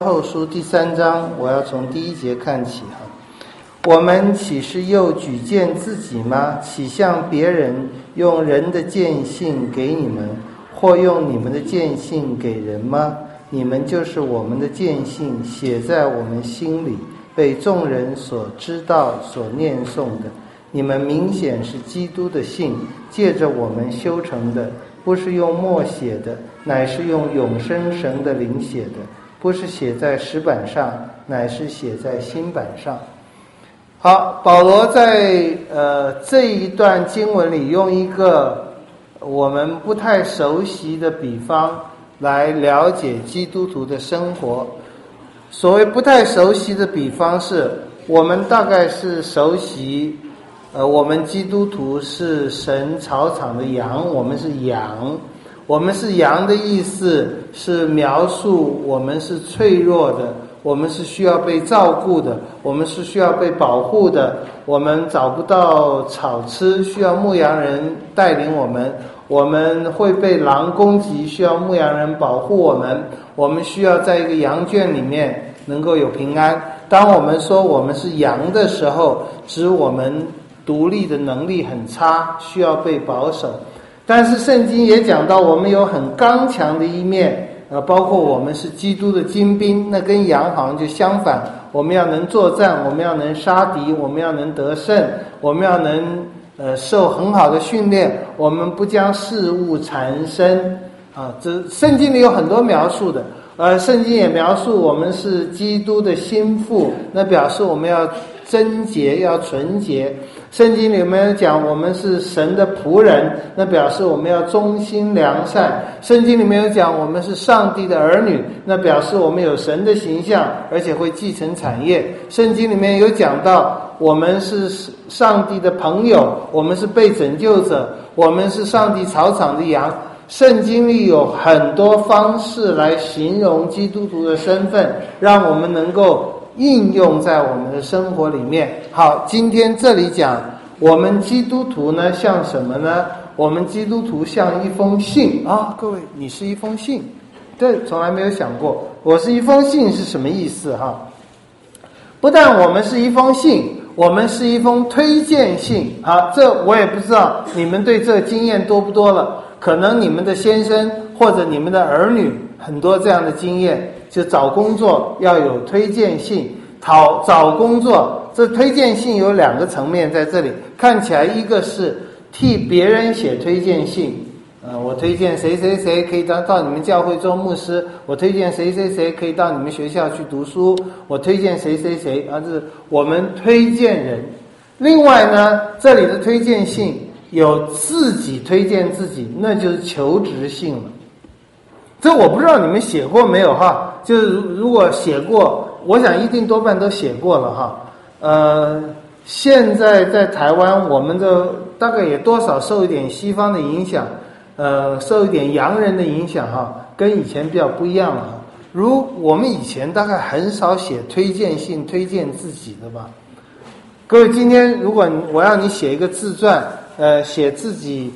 后书第3章，我要从第1节看起哈。我们岂是又举荐自己吗？岂向别人用人的荐信给你们，或用你们的荐信给人吗？你们就是我们的荐信，写在我们心里，被众人所知道、所念诵的。你们明显是基督的信，借着我们修成的，不是用墨写的，乃是用永生神的灵写的；不是写在石板上，乃是写在心板上。好，保罗在这一段经文里用一个我们不太熟悉的比方来了解基督徒的生活。所谓不太熟悉的比方是，我们大概是熟悉我们基督徒是神草场的羊，我们是羊。我们是羊的意思是描述我们是脆弱的，我们是需要被照顾的，我们是需要被保护的，我们找不到草吃，需要牧羊人带领我们，我们会被狼攻击，需要牧羊人保护我们，我们需要在一个羊圈里面能够有平安。当我们说我们是羊的时候，指我们独立的能力很差，需要被保守。但是圣经也讲到我们有很刚强的一面，包括我们是基督的精兵，那跟羊好像就相反，我们要能作战，我们要能杀敌，我们要能得胜，我们要能受很好的训练，我们不将事物缠身这圣经里有很多描述的。圣经也描述我们是基督的心腹，那表示我们要贞洁，要纯洁。圣经里面讲我们是神的仆人，那表示我们要忠心良善。圣经里面有讲我们是上帝的儿女，那表示我们有神的形象，而且会继承产业。圣经里面有讲到我们是上帝的朋友，我们是被拯救者，我们是上帝草场的羊。圣经里有很多方式来形容基督徒的身份，让我们能够应用在我们的生活里面。好，今天这里讲我们基督徒呢像什么呢？我们基督徒像一封信各位，你是一封信，这从来没有想过。我是一封信是什么意思哈？不但我们是一封信，我们是一封推荐信这我也不知道你们对这个经验多不多了。可能你们的先生或者你们的儿女很多这样的经验，就找工作要有推荐信。找工作，这推荐信有2个层面在这里，看起来一个是替别人写推荐信，我推荐谁谁谁可以到你们教会做牧师，我推荐谁谁谁可以到你们学校去读书，我推荐谁谁谁这是我们推荐人。另外呢，这里的推荐信有自己推荐自己，那就是求职信了。这我不知道你们写过没有哈？就是如果写过，我想一定多半都写过了哈。现在在台湾，我们的大概也多少受一点西方的影响，受一点洋人的影响哈，跟以前比较不一样了哈。如我们以前大概很少写推荐信推荐自己的吧。各位，今天如果我要你写一个自传，写自己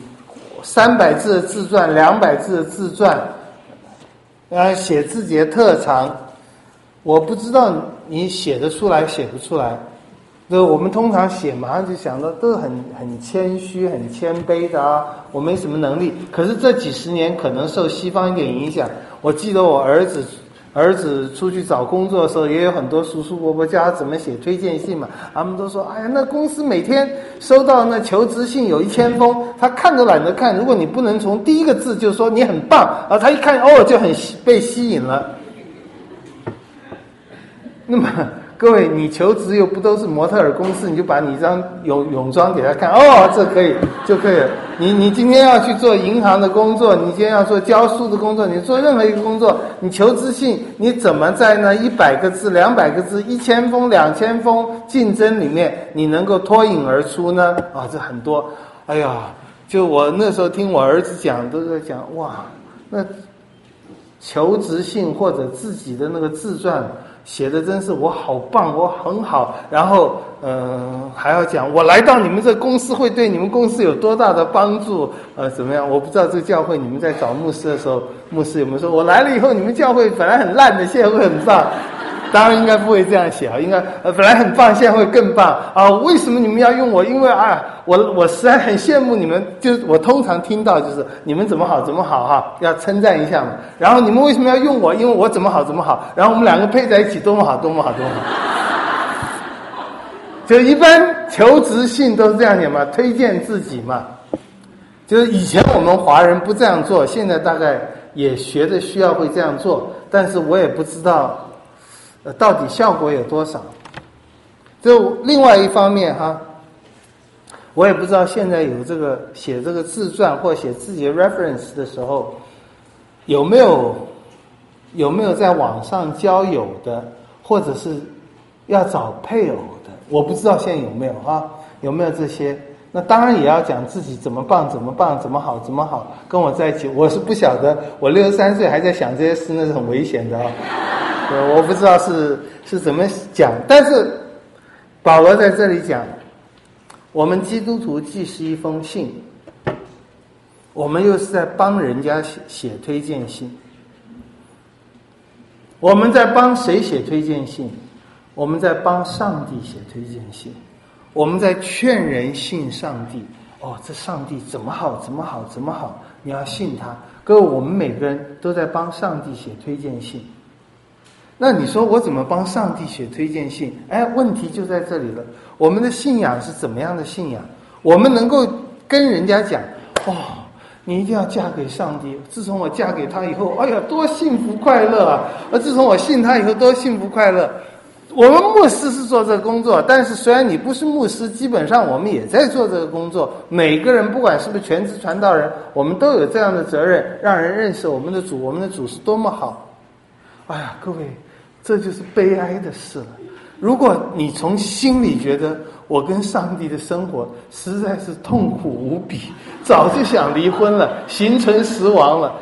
300字的自传，200字的自传，写自己的特长，我不知道你写得出来写不出来。我们通常写马上就想到都很谦虚很谦卑的我没什么能力。可是这几十年可能受西方一点影响，我记得我儿子出去找工作的时候，也有很多叔叔伯伯教他怎么写推荐信嘛。他们都说那公司每天收到那求职信有1000封，他看都懒得看。如果你不能从第一个字就说你很棒他一看就很被吸引了。那么各位，你求职又不都是模特儿公司，你就把你一张泳装给他看这可以就可以了。你今天要去做银行的工作，你今天要做教书的工作，你做任何一个工作，你求职信你怎么在那100个字200个字1000封2000封竞争里面你能够脱颖而出呢？这很多。就我那时候听我儿子讲，都在讲那求职信或者自己的那个自传写的真是我好棒，我很好，然后还要讲我来到你们这公司会对你们公司有多大的帮助，怎么样？我不知道这个教会你们在找牧师的时候，牧师有没有说我来了以后你们教会本来很烂的，现在会很棒？当然应该不会这样写啊，应该本来很棒，现在会更棒啊！为什么你们要用我？因为我实在很羡慕你们，就是我通常听到就是你们怎么好哈，要称赞一下嘛。然后你们为什么要用我？因为我怎么好，然后我们两个配在一起多么好。就一般求职信都是这样写嘛，推荐自己嘛。就是以前我们华人不这样做，现在大概也学着需要会这样做，但是我也不知道到底效果有多少。就另外一方面哈，我也不知道现在有这个写这个自传或写自己的 reference 的时候，有没有在网上交友的，或者是要找配偶的，我不知道现在有没有哈，有没有这些？那当然也要讲自己怎么棒，怎么好，跟我在一起，我是不晓得，我63岁还在想这些事，那是很危险的啊。我不知道是怎么讲，但是保罗在这里讲，我们基督徒既是一封信，我们又是在帮人家写推荐信。我们在帮谁写推荐信？我们在帮上帝写推荐信，我们在劝人信上帝。这上帝怎么好，你要信他。各位，我们每个人都在帮上帝写推荐信。那你说我怎么帮上帝写推荐信？问题就在这里了。我们的信仰是怎么样的信仰？我们能够跟人家讲，你一定要嫁给上帝。自从我嫁给他以后，多幸福快乐啊！自从我信他以后，多幸福快乐。我们牧师是做这个工作，但是虽然你不是牧师，基本上我们也在做这个工作。每个人不管是不是全职传道人，我们都有这样的责任，让人认识我们的主，我们的主是多么好。各位，这就是悲哀的事了。如果你从心里觉得我跟上帝的生活实在是痛苦无比，早就想离婚了，形存实亡了。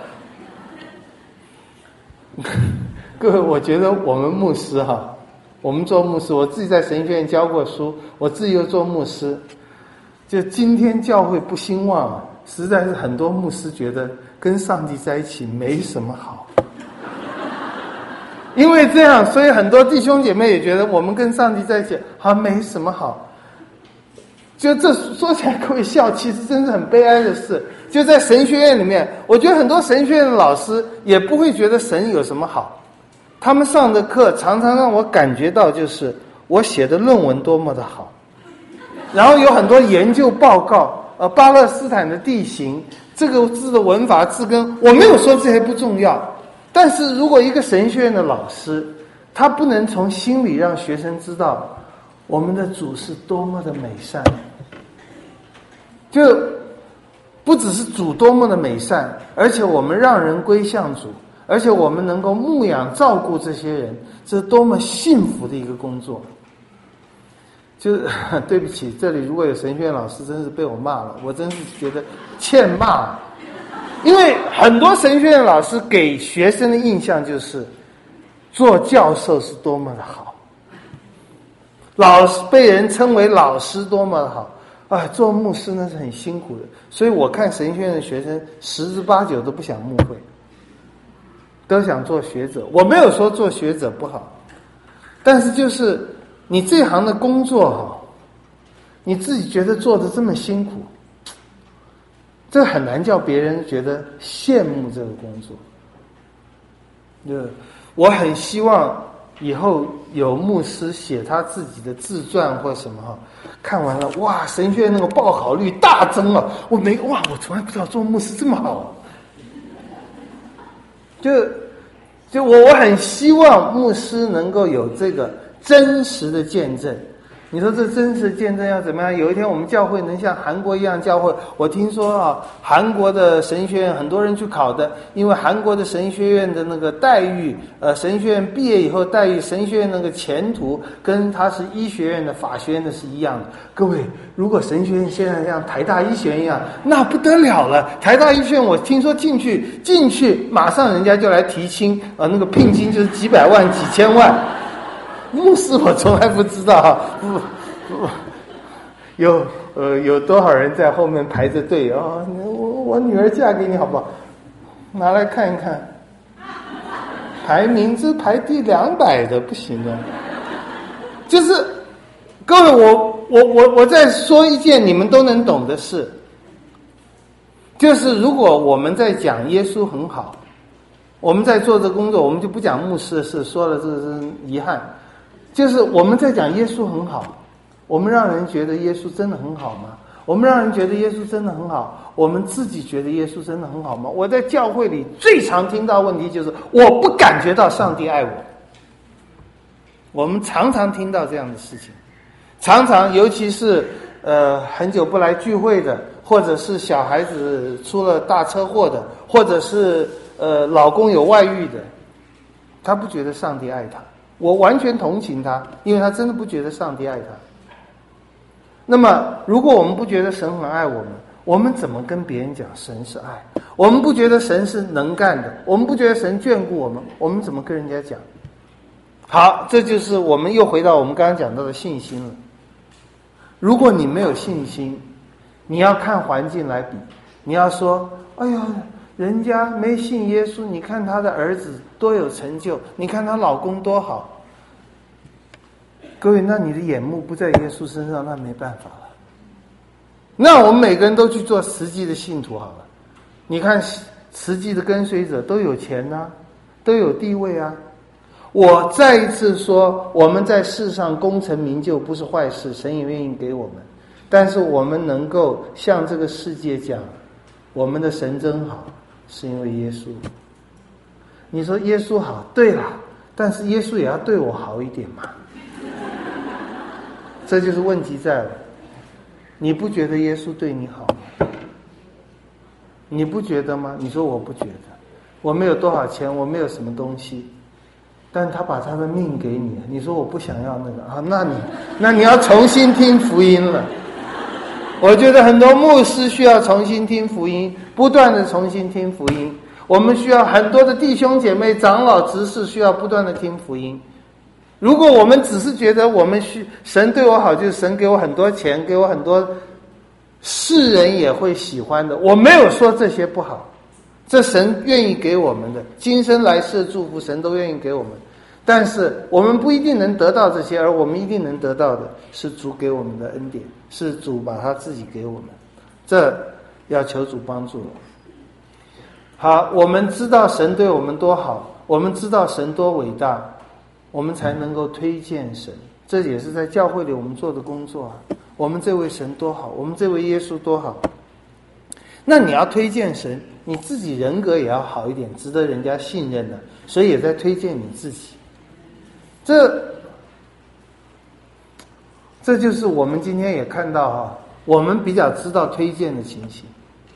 各位，我觉得我们牧师我们做牧师，我自己在神学院教过书，我自己又做牧师，就今天教会不兴旺，实在是很多牧师觉得跟上帝在一起没什么好。因为这样，所以很多弟兄姐妹也觉得我们跟上帝在一起没什么好。就这说起来可以笑，其实真是很悲哀的事。就在神学院里面，我觉得很多神学院的老师也不会觉得神有什么好。他们上的课常常让我感觉到，就是我写的论文多么的好，然后有很多研究报告，巴勒斯坦的地形，这个字的文法字根，我没有说这些不重要。但是如果一个神学院的老师，他不能从心里让学生知道我们的主是多么的美善，就不只是主多么的美善，而且我们让人归向主，而且我们能够牧养照顾这些人，这是多么幸福的一个工作。就是对不起，这里如果有神学院老师真是被我骂了，我真是觉得欠骂。因为很多神学院老师给学生的印象就是做教授是多么的好，老师被人称为老师多么的好，做牧师那是很辛苦的。所以我看神学院的学生10之8九都不想牧会，都想做学者。我没有说做学者不好，但是就是你这行的工作你自己觉得做得这么辛苦，这很难叫别人觉得羡慕这个工作。我很希望以后有牧师写他自己的自传或什么看完了，神学院那个报考率大增了，我从来不知道做牧师这么好。就我很希望牧师能够有这个真实的见证， 你说这真实见证要怎么样？有一天我们教会能像韩国一样教会。我听说啊，韩国的神学院很多人去考的，因为韩国的神学院的那个待遇，神学院毕业以后待遇，神学院那个前途跟他是医学院的、法学院的是一样的。各位，如果神学院现在像台大医学院一样，那不得了了。台大医学院我听说进去，马上人家就来提亲，那个聘金就是几百万、几千万。牧师我从来不知道，有多少人在后面排着队啊？我女儿嫁给你好不好？拿来看一看，排名这排第200的不行的。就是各位，我再说一件你们都能懂的事，就是如果我们在讲耶稣很好，我们在做这工作，我们就不讲牧师的事，说了这是遗憾。就是我们在讲耶稣很好，我们让人觉得耶稣真的很好吗？我们让人觉得耶稣真的很好，我们自己觉得耶稣真的很好吗？我在教会里最常听到问题就是我不感觉到上帝爱我。我们常常听到这样的事情，常常尤其是很久不来聚会的，或者是小孩子出了大车祸的，或者是老公有外遇的，他不觉得上帝爱他。我完全同情他，因为他真的不觉得上帝爱他。那么如果我们不觉得神很爱我们，我们怎么跟别人讲神是爱？我们不觉得神是能干的，我们不觉得神眷顾我们，我们怎么跟人家讲？好，这就是我们又回到我们刚刚讲到的信心了。如果你没有信心，你要看环境来比，你要说哎呀，人家没信耶稣，你看他的儿子多有成就，你看她老公多好。各位，那你的眼目不在耶稣身上，那没办法了。那我们每个人都去做实际的信徒好了。你看实际的跟随者都有钱啊，都有地位啊。我再一次说，我们在世上功成名就不是坏事，神也愿意给我们。但是我们能够向这个世界讲，我们的神真好，是因为耶稣。你说耶稣好，对啦，但是耶稣也要对我好一点嘛。这就是问题在了。你不觉得耶稣对你好吗？你不觉得吗？你说我不觉得，我没有多少钱，我没有什么东西，但他把他的命给你，你说我不想要那个啊？那你要重新听福音了。我觉得很多牧师需要重新听福音，不断的重新听福音。我们需要很多的弟兄姐妹、长老、执事需要不断的听福音。如果我们只是觉得神对我好，就是神给我很多钱，给我很多世人也会喜欢的，我没有说这些不好，这神愿意给我们的，今生来世的祝福神都愿意给我们。但是我们不一定能得到这些，而我们一定能得到的是主给我们的恩典，是主把他自己给我们，这要求主帮助。好，我们知道神对我们多好，我们知道神多伟大，我们才能够推荐神。这也是在教会里我们做的工作啊。我们这位神多好，我们这位耶稣多好。那你要推荐神，你自己人格也要好一点，值得人家信任的，所以也在推荐你自己。这就是我们今天也看到我们比较知道推荐的情形。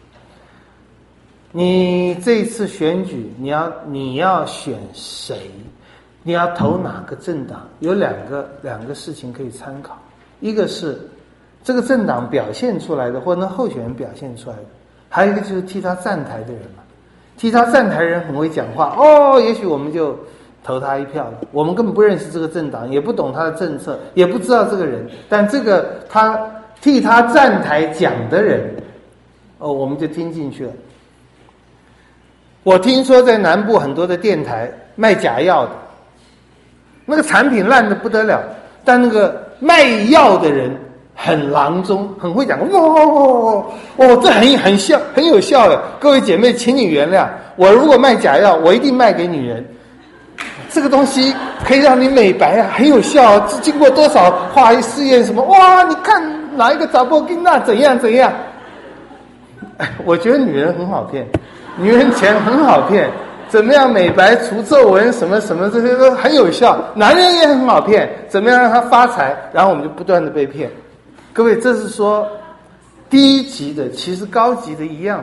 你这一次选举，你要选谁？你要投哪个政党？有两个事情可以参考。一个是这个政党表现出来的，或者那候选人表现出来的；还有一个就是替他站台的人嘛。替他站台的人很会讲话，也许我们就投他一票了。我们根本不认识这个政党，也不懂他的政策，也不知道这个人，但这个他替他站台讲的人，我们就听进去了。我听说在南部很多的电台卖假药的，那个产品烂得不得了，但那个卖药的人很郎中，很会讲，这很有效的。各位姐妹，请你原谅我，如果卖假药，我一定卖给女人。这个东西可以让你美白啊，很有效啊，经过多少化学试验什么，你看哪一个查某囡仔怎样怎样。我觉得女人很好骗，女人钱很好骗， 怎么样美白除皱纹什么什么，这些都很有效。男人也很好骗，怎么样让他发财，然后我们就不断的被骗。各位，这是说低级的，其实高级的一样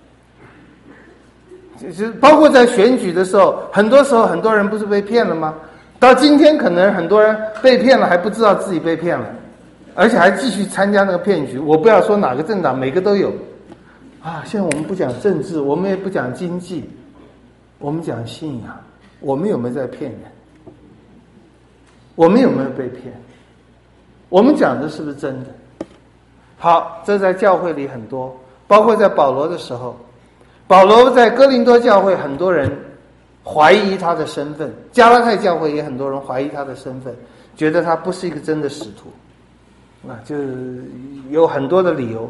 的。就是包括在选举的时候，很多时候很多人不是被骗了吗？到今天可能很多人被骗了还不知道自己被骗了，而且还继续参加那个骗局。我不要说哪个政党，每个都有啊。现在我们不讲政治，我们也不讲经济，我们讲信仰。我们有没有在骗人？我们有没有被骗？我们讲的是不是真的？好，这在教会里很多，包括在保罗的时候，保罗在哥林多教会很多人怀疑他的身份，加拉太教会也很多人怀疑他的身份，觉得他不是一个真的使徒，就是有很多的理由。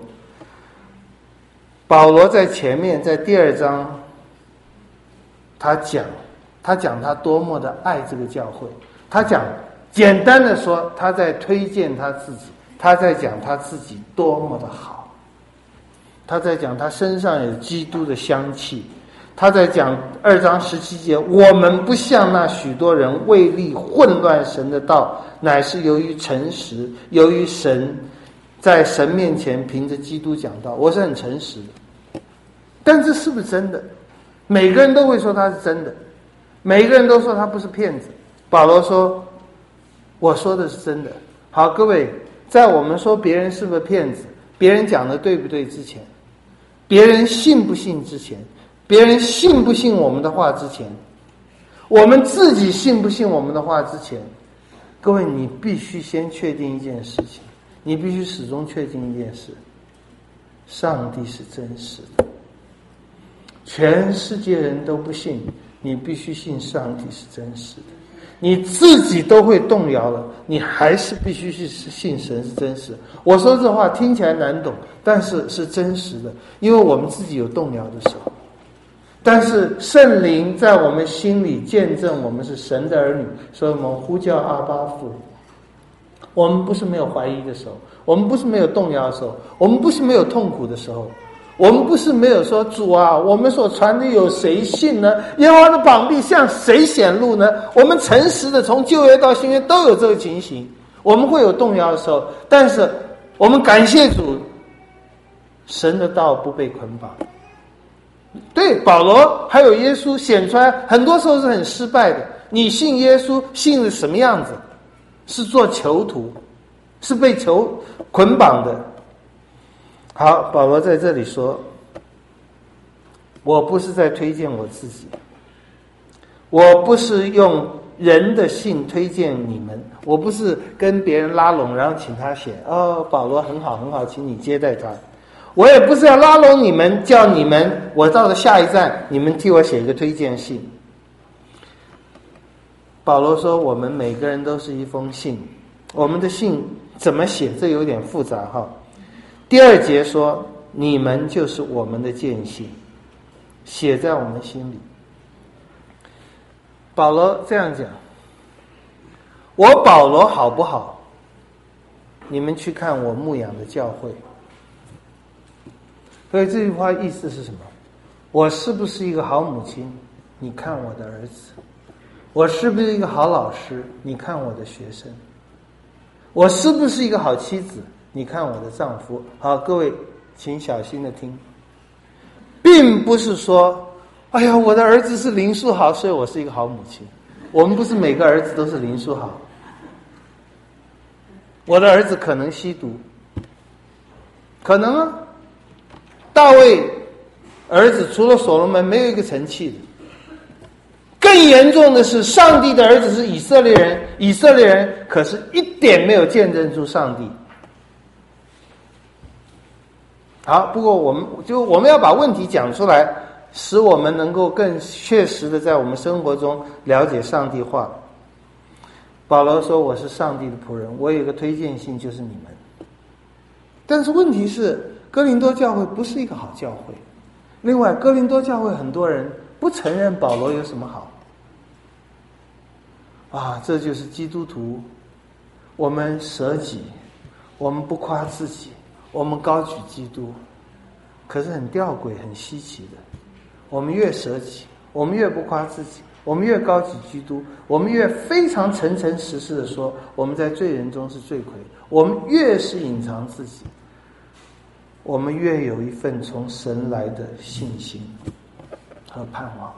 保罗在前面，在第2章，他讲他多么的爱这个教会，他讲简单的说，他在推荐他自己，他在讲他自己多么的好，他在讲他身上有基督的香气。他在讲2章17节，我们不像那许多人为利混乱神的道，乃是由于诚实，由于神在神面前凭着基督讲道。我是很诚实的，但这是不是真的？每个人都会说他是真的，每个人都说他不是骗子。保罗说我说的是真的。好，各位，在我们说别人是不是骗子，别人讲的对不对之前，别人信不信之前，别人信不信我们的话之前，我们自己信不信我们的话之前，各位，你必须先确定一件事情，你必须始终确定一件事，上帝是真实的。全世界人都不信，你必须信上帝是真实的。你自己都会动摇了，你还是必须去信神是真实的。我说这话听起来难懂，但是是真实的，因为我们自己有动摇的时候。但是圣灵在我们心里见证我们是神的儿女，所以我们呼叫阿爸父。我们不是没有怀疑的时候，我们不是没有动摇的时候，我们不是没有痛苦的时候，我们不是没有说主啊，我们所传的有谁信呢？耶和华的膀臂向谁显露呢？我们诚实的从旧约到新约都有这个情形，我们会有动摇的时候，但是我们感谢主，神的道不被捆绑。对，保罗还有耶稣显出来，很多时候是很失败的。你信耶稣信的什么样子？是做囚徒，是被囚捆绑的。好，保罗在这里说，我不是在推荐我自己，我不是用人的信推荐你们，我不是跟别人拉拢然后请他写保罗很好很好，请你接待他。我也不是要拉拢你们，叫你们我到了下一站你们替我写一个推荐信。保罗说我们每个人都是一封信，我们的信怎么写这有点复杂哈。第2节说你们就是我们的见信，写在我们心里。保罗这样讲，我保罗好不好？你们去看我牧养的教会。所以这句话意思是什么？我是不是一个好母亲？你看我的儿子。我是不是一个好老师？你看我的学生。我是不是一个好妻子？你看我的丈夫。好，各位请小心的听，并不是说哎呀我的儿子是灵数好，所以我是一个好母亲。我们不是每个儿子都是灵数好，我的儿子可能吸毒，可能啊。大卫儿子除了所罗门没有一个成器的。更严重的是上帝的儿子是以色列人，以色列人可是一点没有见证出上帝。好，不过我们要把问题讲出来，使我们能够更确实的在我们生活中了解上帝话。保罗说我是上帝的仆人，我有一个推荐信就是你们。但是问题是哥林多教会不是一个好教会，另外哥林多教会很多人不承认保罗有什么好这就是基督徒，我们舍己，我们不夸自己，我们高举基督。可是很吊诡很稀奇的，我们越舍己我们越不夸自己，我们越高举基督，我们越非常诚诚实实的说我们在罪人中是罪魁，我们越是隐藏自己，我们越有一份从神来的信心和盼望。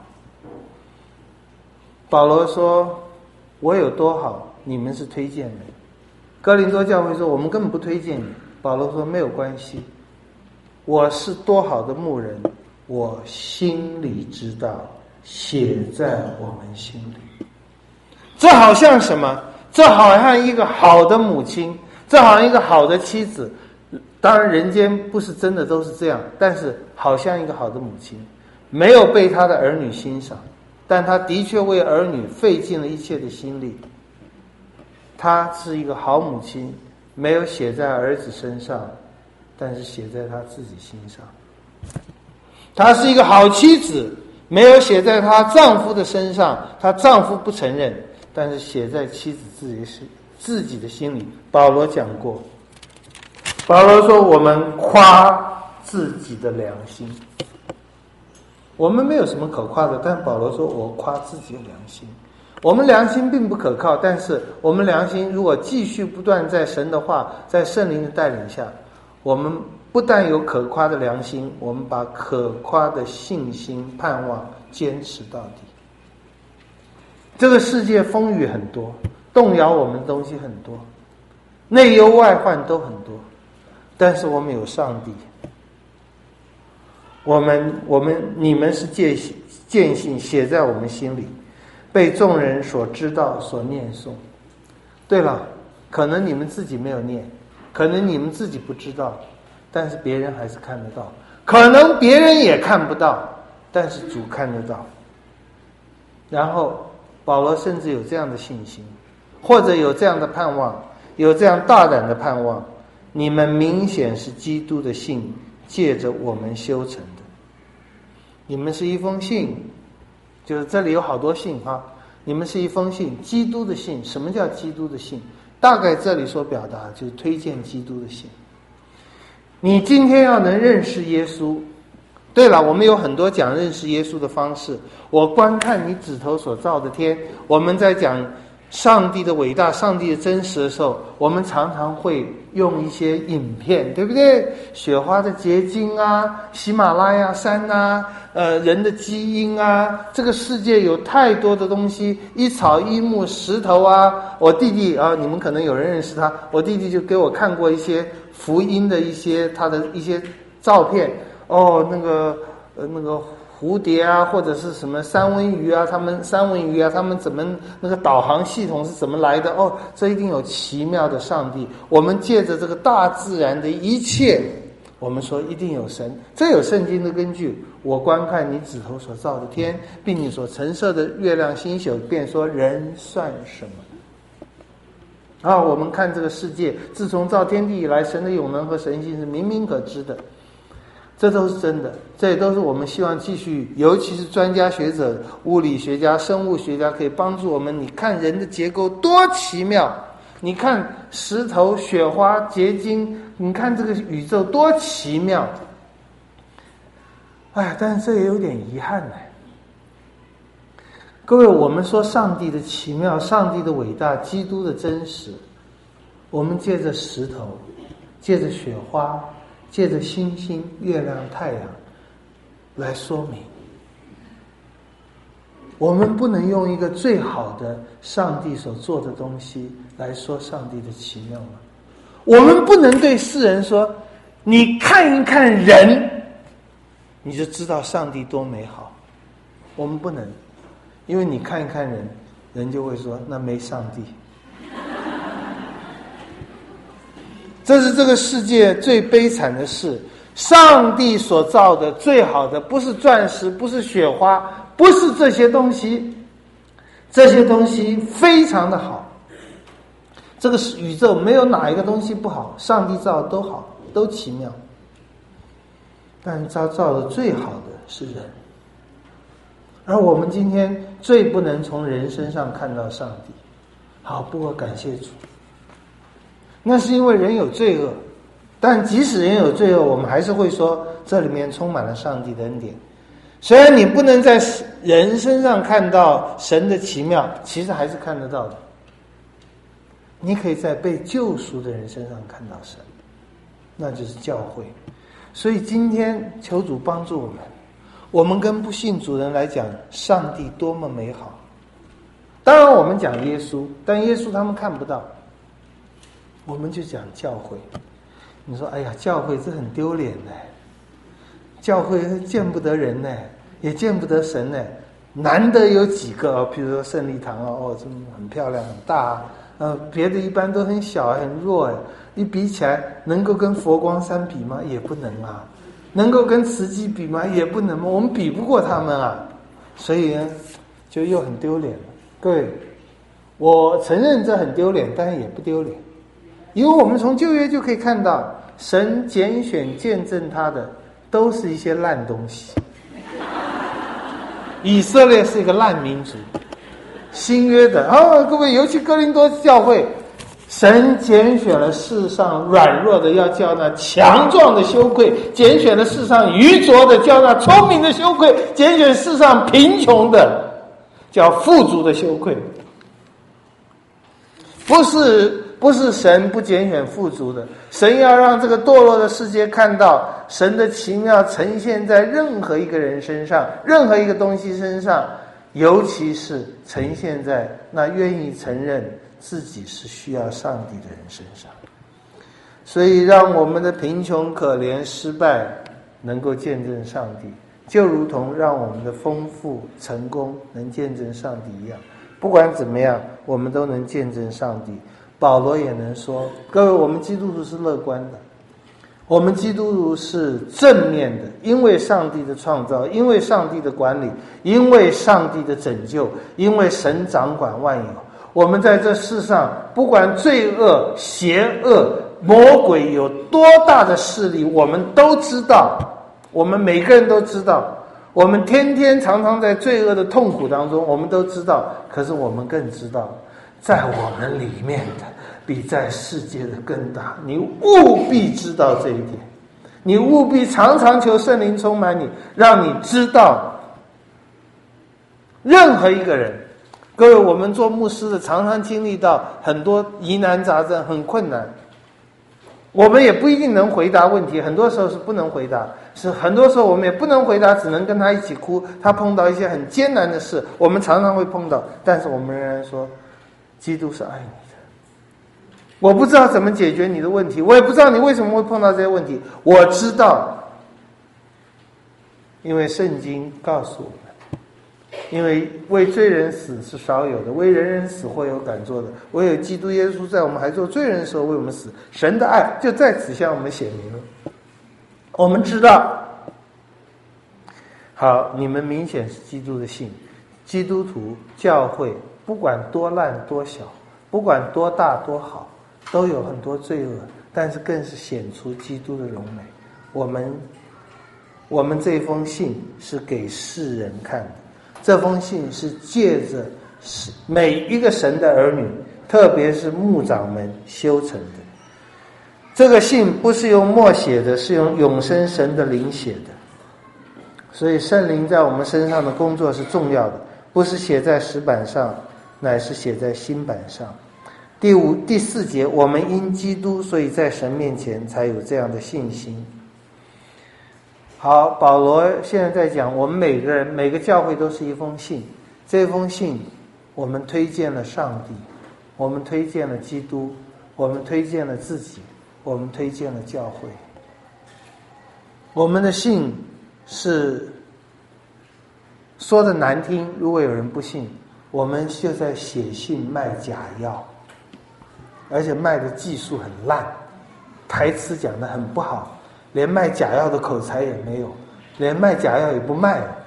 保罗说，我有多好，你们是推荐人。哥林多教会说，我们根本不推荐你。保罗说，没有关系，我是多好的牧人，我心里知道，写在我们心里。这好像什么？这好像一个好的母亲，这好像一个好的妻子。当然人间不是真的都是这样，但是好像一个好的母亲，没有被他的儿女欣赏，但他的确为儿女费尽了一切的心力。他是一个好母亲，没有写在儿子身上，但是写在他自己心上。她是一个好妻子，没有写在她丈夫的身上，她丈夫不承认，但是写在妻子自己的心里。保罗讲过，保罗说，我们夸自己的良心。我们没有什么可夸的，但保罗说，我夸自己的良心。我们良心并不可靠，但是我们良心如果继续不断在神的话，在圣灵的带领下，我们不但有可夸的良心，我们把可夸的信心盼望坚持到底。这个世界风雨很多，动摇我们的东西很多，内忧外患都很多，但是我们有上帝。你们是见信写在我们心里，被众人所知道，所念诵。对了，可能你们自己没有念，可能你们自己不知道，但是别人还是看得到，可能别人也看不到，但是主看得到。然后保罗甚至有这样的信心，或者有这样的盼望，有这样大胆的盼望，你们明显是基督的信借着我们修成的。你们是一封信，就是这里有好多信哈，你们是一封信，基督的信。什么叫基督的信？大概这里所表达就是推荐基督的信。你今天要能认识耶稣，对了，我们有很多讲认识耶稣的方式。我观看你指头所造的天，我们在讲上帝的伟大，上帝的真实的时候，我们常常会用一些影片，对不对？雪花的结晶啊，喜马拉雅山啊，人的基因啊，这个世界有太多的东西，一草一木石头啊。我弟弟啊，你们可能有人认识他，我弟弟就给我看过一些福音的他的一些照片。哦，那个蝴蝶啊，或者是什么三文鱼啊，他们怎么那个导航系统是怎么来的？哦，这一定有奇妙的上帝。我们借着这个大自然的一切，我们说一定有神，这有圣经的根据。我观看你指头所造的天，并你所陈设的月亮星宿，便说人算什么？我们看这个世界，自从造天地以来，神的永能和神性是明明可知的。这都是真的，这也都是我们希望继续，尤其是专家学者、物理学家、生物学家可以帮助我们。你看人的结构多奇妙，你看石头、雪花、结晶，你看这个宇宙多奇妙。但是这也有点遗憾呢。各位，我们说上帝的奇妙、上帝的伟大、基督的真实，我们借着石头，借着雪花，借着星星、月亮、太阳来说明。我们不能用一个最好的上帝所做的东西来说上帝的奇妙吗？我们不能对世人说，你看一看人，你就知道上帝多美好。我们不能，因为你看一看人，人就会说那没上帝。这是这个世界最悲惨的事。上帝所造的最好的，不是钻石，不是雪花，不是这些东西。这些东西非常的好。这个宇宙没有哪一个东西不好，上帝造的都好，都奇妙。但他造的最好的是人。而我们今天最不能从人身上看到上帝。好，不过感谢主。那是因为人有罪恶，但即使人有罪恶，我们还是会说这里面充满了上帝的恩典。 虽然你不能在人身上看到神的奇妙，其实还是看得到的。你可以在被救赎的人身上看到神，那就是教会。所以今天求主帮助我们，我们跟不信主人来讲，上帝多么美好。当然我们讲耶稣，但耶稣他们看不到，我们就讲教会。你说哎呀，教会这很丢脸呢，教会见不得人呢，也见不得神呢，难得有几个比如说圣礼堂这么很漂亮很大别的一般都很小很弱一比起来能够跟佛光山比吗？也不能啊。能够跟慈济比吗？也不能，我们比不过他们啊。所以呢就又很丢脸了。各位，我承认这很丢脸，但是也不丢脸，因为我们从旧约就可以看到，神拣选见证他的都是一些烂东西。以色列是一个烂民族，新约的各位，尤其哥林多教会，神拣选了世上软弱的，要叫那强壮的羞愧；拣选了世上愚拙的，叫那聪明的羞愧；拣选世上贫穷的，叫富足的羞愧。不是神不拣选富足的，神要让这个堕落的世界看到神的奇妙呈现在任何一个人身上，任何一个东西身上，尤其是呈现在那愿意承认自己是需要上帝的人身上。所以让我们的贫穷可怜失败能够见证上帝，就如同让我们的丰富成功能见证上帝一样。不管怎么样，我们都能见证上帝。保罗也能说，各位，我们基督徒是乐观的，我们基督徒是正面的，因为上帝的创造，因为上帝的管理，因为上帝的拯救，因为神掌管万有。我们在这世上，不管罪恶、邪恶、魔鬼有多大的势力，我们都知道，我们每个人都知道，我们天天常常在罪恶的痛苦当中，我们都知道。可是我们更知道，在我们里面的比在世界的更大。你务必知道这一点，你务必常常求圣灵充满你，让你知道任何一个人。各位，我们做牧师的常常经历到很多疑难杂症，很困难，我们也不一定能回答问题，很多时候是不能回答，是很多时候我们也不能回答，只能跟他一起哭。他碰到一些很艰难的事，我们常常会碰到，但是我们仍然说基督是爱你的。我不知道怎么解决你的问题，我也不知道你为什么会碰到这些问题，我知道，因为圣经告诉我们，因为为罪人死是少有的，为人人死或有敢做的，唯有基督耶稣在我们还做罪人的时候为我们死，神的爱就在此向我们显明了。我们知道，好，你们明显是基督的信，基督徒教会不管多烂多小，不管多大多好，都有很多罪恶，但是更是显出基督的荣美。我们这封信是给世人看的，这封信是借着每一个神的儿女，特别是牧长们修成的。这个信不是用墨写的，是用永生神的灵写的。所以圣灵在我们身上的工作是重要的，不是写在石板上，乃是写在心板上。第四节，我们因基督，所以在神面前才有这样的信心。好，保罗现在在讲，我们每个人每个教会都是一封信，这封信我们推荐了上帝，我们推荐了基督，我们推荐了自己，我们推荐了教会。我们的信是说的难听，如果有人不信，我们就在写信卖假药，而且卖的技术很烂，台词讲得很不好，连卖假药的口才也没有，连卖假药也不卖了。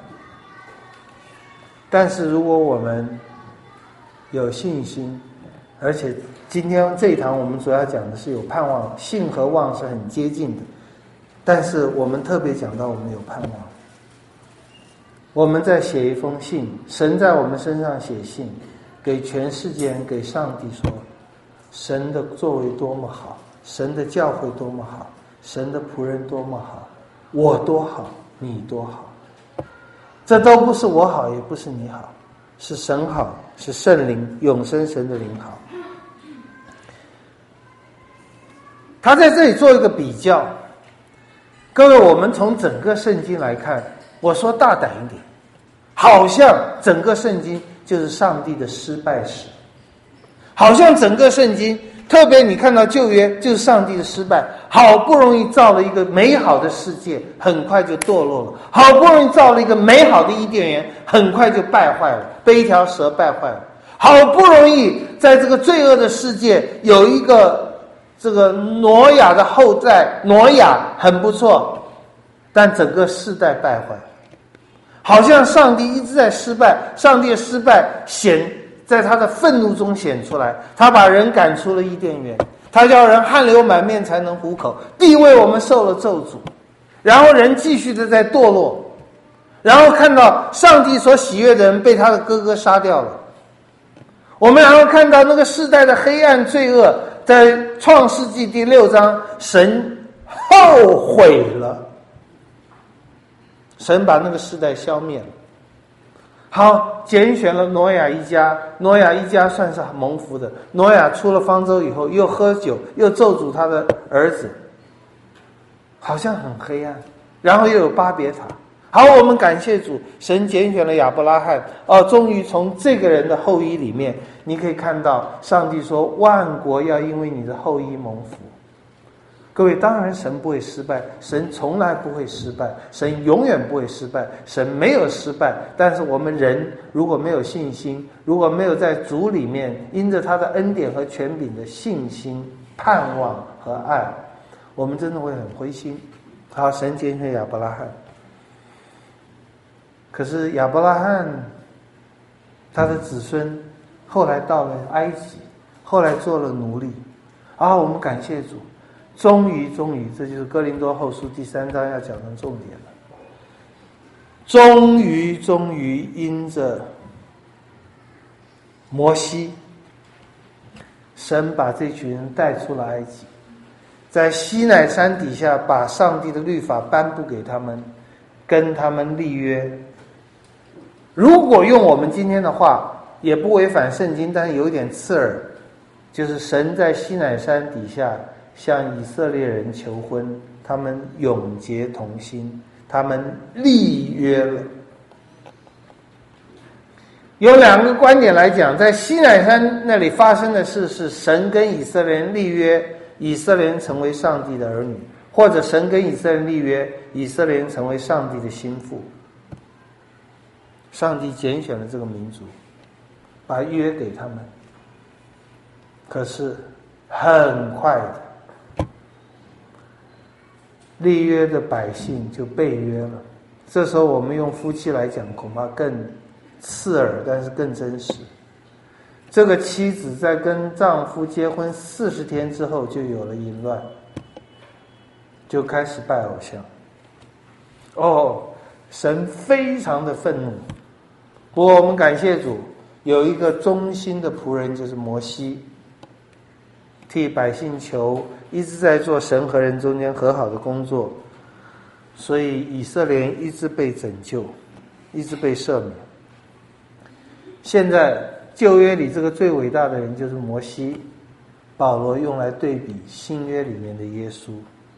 但是如果我们有信心，而且今天这一堂我们主要讲的是有盼望，信和望是很接近的，但是我们特别讲到我们有盼望。我们在写一封信，神在我们身上写信，给全世界人，给上帝说，神的作为多么好，神的教会多么好，神的仆人多么好，我多好，你多好。 这都不是我好，也不是你好，是神好，是圣灵永生神的灵好。他在这里做一个比较，各位，我们从整个圣经来看，我说大胆一点，好像整个圣经就是上帝的失败史，好像整个圣经，特别你看到旧约就是上帝的失败，好不容易造了一个美好的世界，很快就堕落了，好不容易造了一个美好的伊甸园，很快就败坏了，被一条蛇败坏了，好不容易在这个罪恶的世界有一个这个挪亚的后代，挪亚很不错，但整个世代败坏，好像上帝一直在失败，上帝的失败在他的愤怒中显出来，他把人赶出了伊甸园，他叫人汗流满面才能糊口，地为我们受了咒诅，然后人继续的在堕落，然后看到上帝所喜悦的人被他的哥哥杀掉了，我们然后看到那个世代的黑暗罪恶，在创世纪第6章，神后悔了，神把那个世代消灭了。好，拣选了挪亚一家，挪亚一家算是蒙福的。挪亚出了方舟以后，又喝酒，又咒诅他的儿子，好像很黑暗。然后又有巴别塔。好，我们感谢主，神拣选了亚伯拉罕。终于从这个人的后裔里面，你可以看到上帝说，万国要因为你的后裔蒙福。各位，当然神不会失败，神从来不会失败，神永远不会失败，神没有失败。但是我们人如果没有信心，如果没有在主里面因着他的恩典和权柄的信心、盼望和爱，我们真的会很灰心。好，神拣选亚伯拉罕，可是亚伯拉罕他的子孙后来到了埃及，后来做了奴隶。我们感谢主，终于，这就是哥林多后书第3章要讲的重点了。终于因着摩西，神把这群人带出了埃及，在西乃山底下把上帝的律法颁布给他们，跟他们立约。如果用我们今天的话，也不违反圣经，但是有一点刺耳，就是神在西乃山底下向以色列人求婚，他们永结同心，他们立约了。有2个观点来讲，在西乃山那里发生的事是神跟以色列人立约，以色列人成为上帝的儿女，或者神跟以色列人立约，以色列人成为上帝的心腹。上帝拣选了这个民族，把约给他们，可是很快的立约的百姓就背约了。这时候我们用夫妻来讲，恐怕更刺耳，但是更真实。这个妻子在跟丈夫结婚40天之后就有了淫乱，就开始拜偶像。神非常的愤怒。不过我们感谢主，有一个忠心的仆人，就是摩西，替百姓求，一直在做神和人中间和好的工作，所以以色列人一直被拯救，一直被赦免。现在旧约里这个最伟大的人就是摩西，保罗用来对比新约里面的耶稣。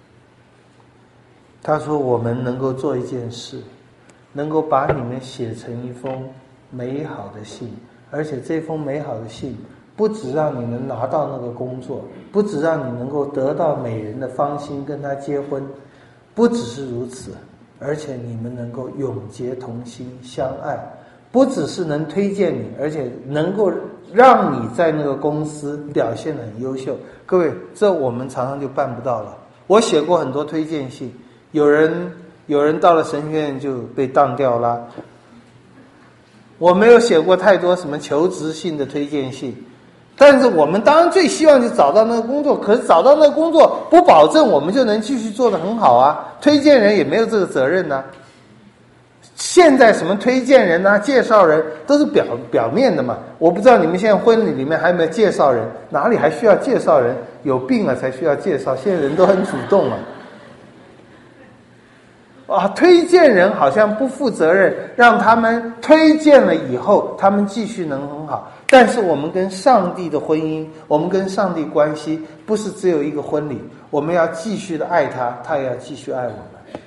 他说我们能够做一件事，能够把你们写成一封美好的信，而且这封美好的信不只让你们拿到那个工作，不只让你能够得到美人的芳心跟他结婚，不只是如此，而且你们能够永结同心相爱，不只是能推荐你，而且能够让你在那个公司表现得很优秀。各位，这我们常常就办不到了。我写过很多推荐信，有人到了神学院就被当掉了。我没有写过太多什么求职性的推荐信，但是我们当然最希望就找到那个工作，可是找到那个工作不保证我们就能继续做得很好啊，推荐人也没有这个责任啊。现在什么推荐人啊、介绍人都是表面的嘛，我不知道你们现在婚礼里面还有没有介绍人，哪里还需要介绍人？有病了才需要介绍，现在人都很主动了。 推荐人好像不负责任，让他们推荐了以后，他们继续能很好。但是我们跟上帝的婚姻，我们跟上帝关系，不是只有一个婚礼，我们要继续的爱他，他也要继续爱我们。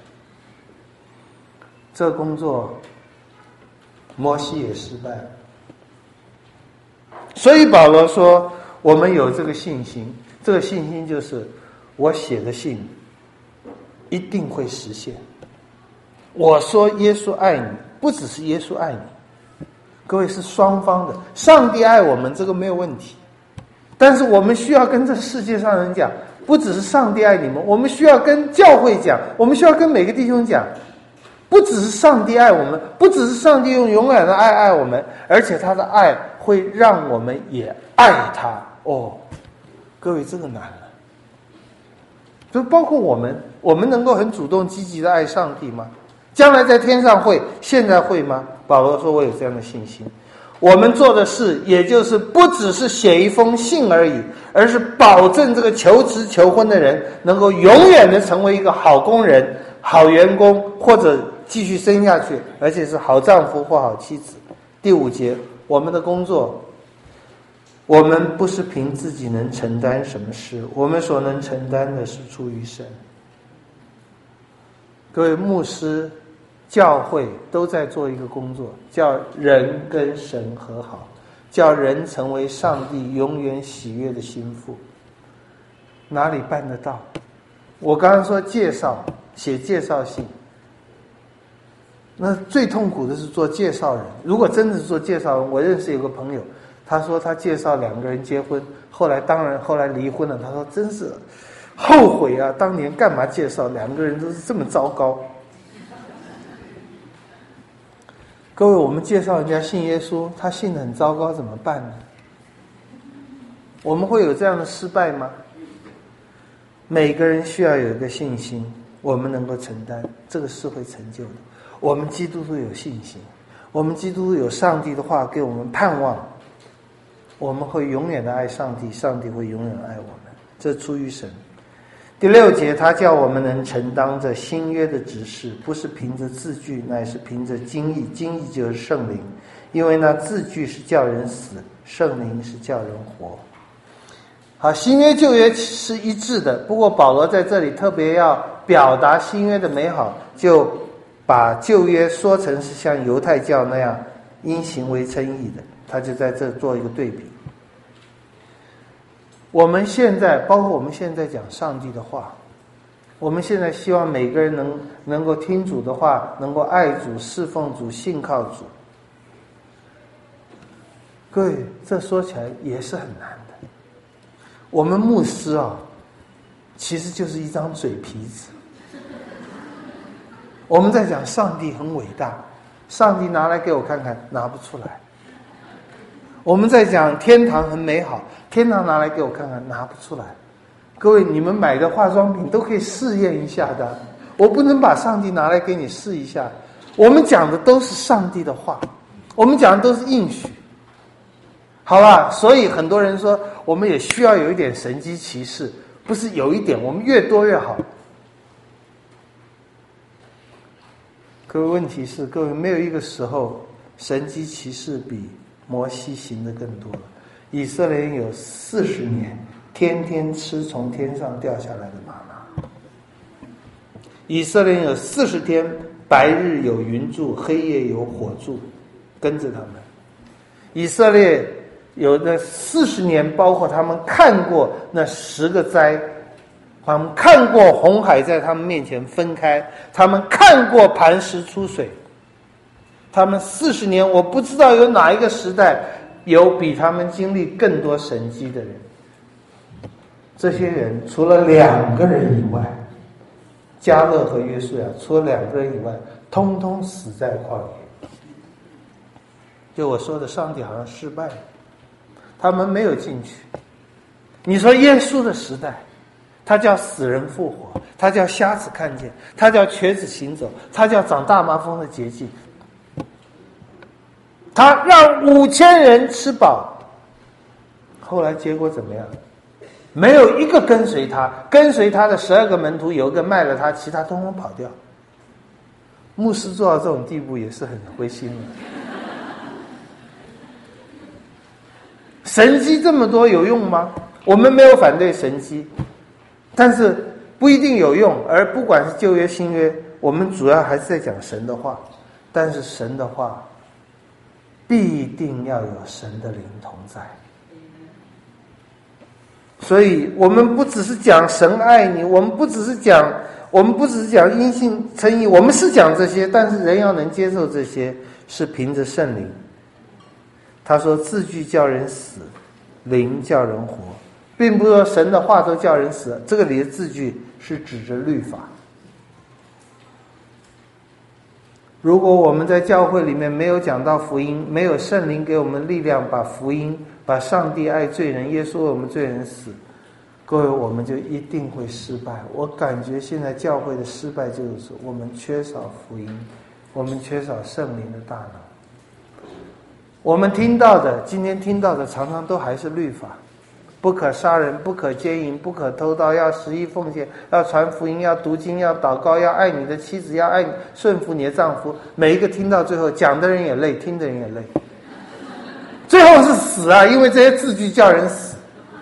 这工作，摩西也失败了。所以保罗说，我们有这个信心，这个信心就是我写的信一定会实现。我说耶稣爱你，不只是耶稣爱你，各位是双方的。上帝爱我们，这个没有问题，但是我们需要跟这世界上人讲，不只是上帝爱你们，我们需要跟教会讲，我们需要跟每个弟兄讲，不只是上帝爱我们，不只是上帝用永远的爱爱我们，而且他的爱会让我们也爱他。各位，这个难了。就包括我们能够很主动积极的爱上帝吗？将来在天上会，现在会吗？保罗说，我有这样的信心。我们做的事，也就是不只是写一封信而已，而是保证这个求职求婚的人能够永远的成为一个好工人、好员工，或者继续生下去，而且是好丈夫或好妻子。第5节，我们的工作，我们不是凭自己能承担什么事，我们所能承担的是出于神。各位牧师、教会都在做一个工作，叫人跟神和好，叫人成为上帝永远喜悦的心腹。哪里办得到？我刚刚说介绍，写介绍信，那最痛苦的是做介绍人。如果真的是做介绍人，我认识有个朋友，他说他介绍2个人结婚，后来离婚了。他说真是后悔啊，当年干嘛介绍2个人都是这么糟糕。各位，我们介绍人家信耶稣，他信得很糟糕，怎么办呢？我们会有这样的失败吗？每个人需要有一个信心，我们能够承担，这个是会成就的。我们基督徒有信心，我们基督徒有上帝的话给我们盼望，我们会永远的爱上帝，上帝会永远爱我们，这出于神。第6节，他叫我们能承当着新约的指示，不是凭着字句，乃是凭着经意。经意就是圣灵，因为那字句是叫人死，圣灵是叫人活。好，新约旧约是一致的，不过保罗在这里特别要表达新约的美好，就把旧约说成是像犹太教那样因行为称义的，他就在这做一个对比。我们现在，包括我们现在讲上帝的话，我们现在希望每个人能够听主的话，能够爱主、侍奉主、信靠主。各位，这说起来也是很难的。我们牧师其实就是一张嘴皮子。我们在讲上帝很伟大，上帝拿来给我看看，拿不出来。我们在讲天堂很美好，天堂拿来给我看看，拿不出来。各位，你们买的化妆品都可以试验一下的，我不能把上帝拿来给你试一下。我们讲的都是上帝的话，我们讲的都是应许，好吧？所以很多人说我们也需要有一点神机骑士，不是有一点，我们越多越好。各位，问题是，各位没有一个时候神机骑士比摩西行的更多了。以色列人有40年天天吃从天上掉下来的玛纳，以色列人有40天白日有云柱，黑夜有火柱跟着他们。以色列有那40年，包括他们看过那10个灾，他们看过红海在他们面前分开，他们看过磐石出水。他们40年，我不知道有哪一个时代有比他们经历更多神迹的人。这些人除了2个人以外，迦勒和约书亚，除了2个人以外，通通死在旷野。就我说的，上帝好像失败了，他们没有进去。你说耶稣的时代，他叫死人复活，他叫瞎子看见，他叫瘸子行走，他叫长大麻风的洁净，他让5000人吃饱。后来结果怎么样？没有一个跟随他，跟随他的12个门徒有一个卖了他，其他通通跑掉。 牧师做到这种地步也是很灰心了。神迹这么多有用吗？我们没有反对神迹，但是不一定有用。而不管是旧约新约，我们主要还是在讲神的话，但是神的话必定要有神的灵同在。所以我们不只是讲神爱你，我们不只是讲因信称义，我们是讲这些，但是人要能接受这些，是凭着圣灵。他说字句叫人死，灵叫人活，并不是说神的话都叫人死，这个里的字句是指着律法。如果我们在教会里面没有讲到福音，没有圣灵给我们力量把福音，把上帝爱罪人，耶稣为我们罪人死，各位，我们就一定会失败。我感觉现在教会的失败就是我们缺少福音，我们缺少圣灵的大脑。我们听到的，今天听到的常常都还是律法，不可杀人，不可奸淫，不可偷盗，要十一奉献，要传福音，要读经，要祷告，要爱你的妻子，要爱你，顺服你的丈夫。每一个听到最后，讲的人也累，听的人也累，最后是死啊，因为这些字句叫人死。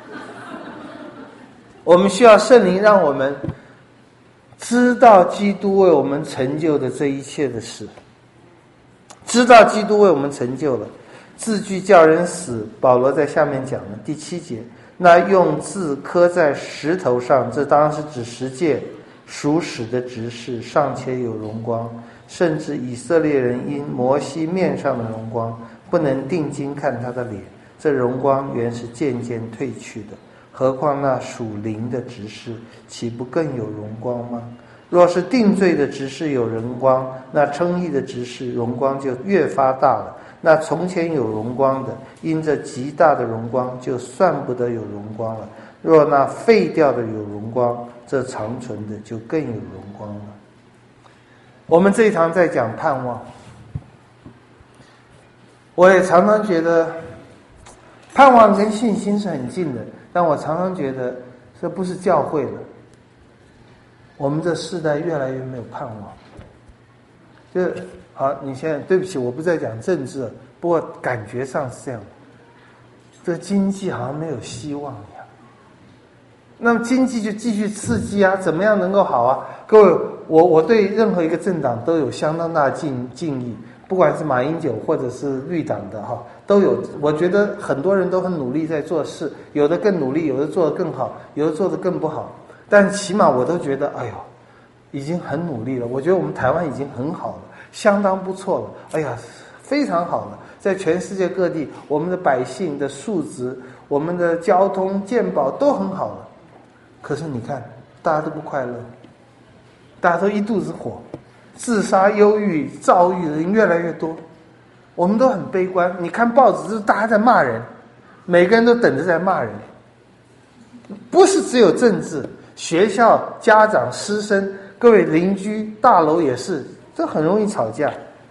我们需要圣灵让我们知道基督为我们成就的这一切的事，知道基督为我们成就了。字句叫人死，保罗在下面讲了第7节，那用字刻在石头上，这当然是指十诫，属使的执事尚且有荣光，甚至以色列人因摩西面上的荣光不能定睛看他的脸，这荣光原是渐渐褪去的，何况那属灵的执事岂不更有荣光吗？若是定罪的执事有荣光，那称义的执事荣光就越发大了。那从前有荣光的，因这极大的荣光就算不得有荣光了。若那废掉的有荣光，这长存的就更有荣光了。我们这一堂在讲盼望，我也常常觉得盼望跟信心是很近的，但我常常觉得这不是教会了。我们这世代越来越没有盼望。就好，你现在对不起，我不再讲政治了，不过感觉上是这样，这经济好像没有希望一样。那么经济就继续刺激啊，怎么样能够好啊？各位，我对任何一个政党都有相当大的敬意，不管是马英九或者是绿党的哈，都有。我觉得很多人都很努力在做事，有的更努力，有的做得更好，有的做得更不好。但起码我都觉得，哎呦，已经很努力了。我觉得我们台湾已经很好了，相当不错了。哎呀，非常好了。在全世界各地，我们的百姓的素质、我们的交通、健保都很好了。可是你看，大家都不快乐，大家都一肚子火，自杀、忧郁、躁郁的人越来越多。我们都很悲观。你看报纸，就是大家在骂人，每个人都等着在骂人。不是只有政治。学校、家长、师生，各位邻居，大楼也是，这很容易吵架。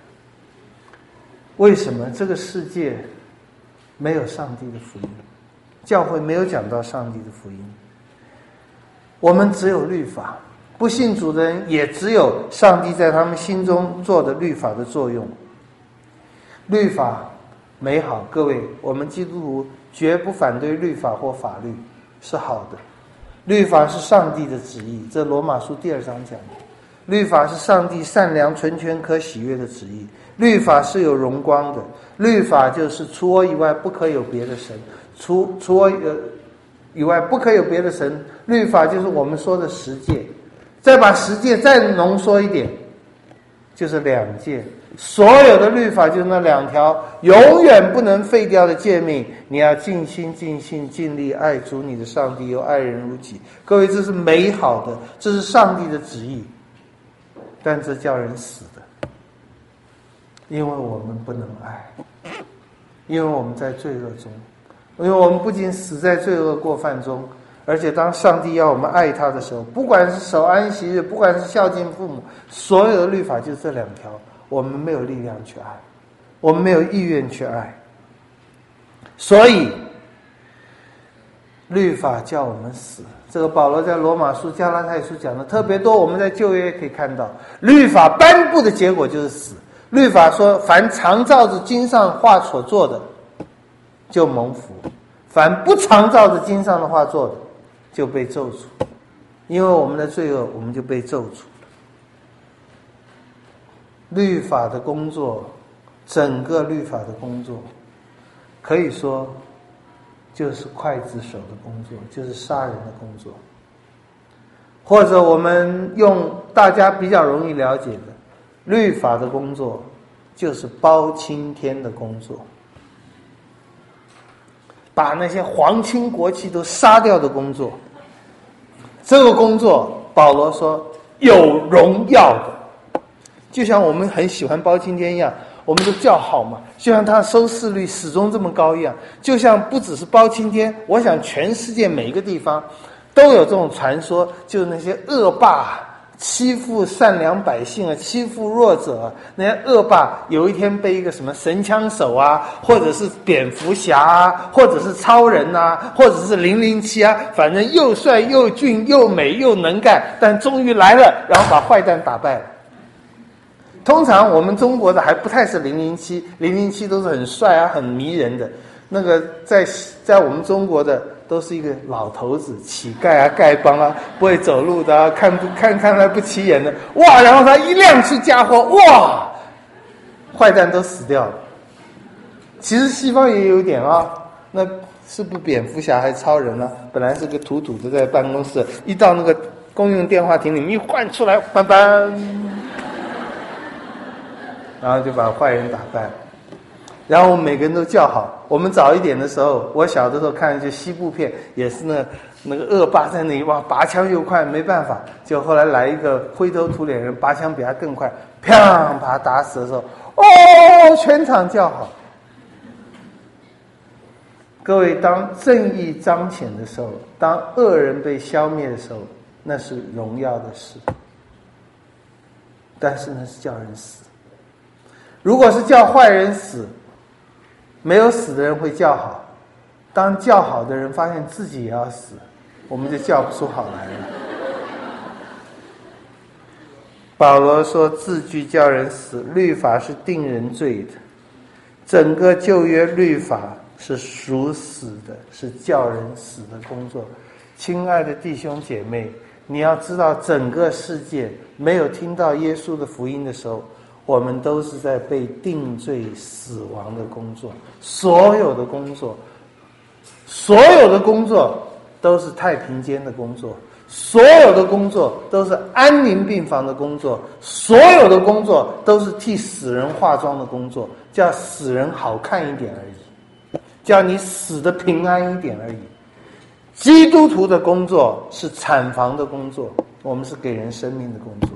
为什么这个世界没有上帝的福音？教会没有讲到上帝的福音。我们只有律法，不信主的人也只有上帝在他们心中做的律法的作用。律法美好，各位，我们基督徒绝不反对律法或法律，是好的。律法是上帝的旨意，这罗马书2章讲的。律法是上帝善良、纯全、可喜悦的旨意。律法是有荣光的。律法就是除我以外不可有别的神，除我以外不可有别的神。律法就是我们说的十诫，再把十诫再浓缩一点，就是2诫。所有的律法就是那2条永远不能废掉的诫命，你要尽心尽性尽力爱主你的上帝，又爱人如己。各位，这是美好的，这是上帝的旨意，但这叫人死的，因为我们不能爱，因为我们在罪恶中，因为我们不仅死在罪恶过犯中，而且当上帝要我们爱他的时候，不管是守安息日，不管是孝敬父母，所有的律法就是这2条，我们没有力量去爱，我们没有意愿去爱。所以律法叫我们死，这个保罗在罗马书、加拉太书讲的特别多，我们在旧约可以看到，律法颁布的结果就是死。律法说，凡常照着经上话所做的，就蒙福；凡不常照着经上的话做的，就被咒诅。因为我们的罪恶，我们就被咒诅。律法的工作，整个律法的工作，可以说就是刽子手的工作，就是杀人的工作。或者我们用大家比较容易了解的，律法的工作就是包青天的工作，把那些皇亲国戚都杀掉的工作。这个工作保罗说有荣耀的，就像我们很喜欢包青天一样，我们都叫好嘛，就像他收视率始终这么高一样。就像不只是包青天，我想全世界每一个地方都有这种传说，就是那些恶霸欺负善良百姓啊，欺负弱者啊，那些恶霸有一天被一个什么神枪手啊，或者是蝙蝠侠啊，或者是超人啊，或者是007啊，反正又帅又俊又美又能干，但终于来了，然后把坏蛋打败了。通常我们中国的还不太是007都是很帅啊很迷人的，那个在我们中国的都是一个老头子，乞丐啊丐帮啊，不会走路的啊，看来不起眼的，哇，然后他一亮出家伙，哇，坏蛋都死掉了。其实西方也有一点啊，那是不蝙蝠侠还是超人啊，本来是个土土的在办公室，一到那个公用电话亭里面一换出来，班班，然后就把坏人打败了。然后我们每个人都叫好。我们早一点的时候，我小的时候看一些西部片，也是那个恶霸在那里，哇，拔枪又快，没办法，就后来来一个灰头土脸人，拔枪比他更快，砰，把他打死的时候，哦，全场叫好。各位，当正义彰显的时候，当恶人被消灭的时候，那是荣耀的事，但是那是叫人死。如果是叫坏人死，没有死的人会叫好，当叫好的人发现自己也要死，我们就叫不出好来了。保罗说字句叫人死，律法是定人罪的，整个旧约律法是属死的，是叫人死的工作。亲爱的弟兄姐妹，你要知道，整个世界没有听到耶稣的福音的时候，我们都是在被定罪死亡的工作。所有的工作都是太平间的工作，所有的工作都是安宁病房的工作，所有的工作都是替死人化妆的工作，叫死人好看一点而已，叫你死得平安一点而已。基督徒的工作是产房的工作，我们是给人生命的工作。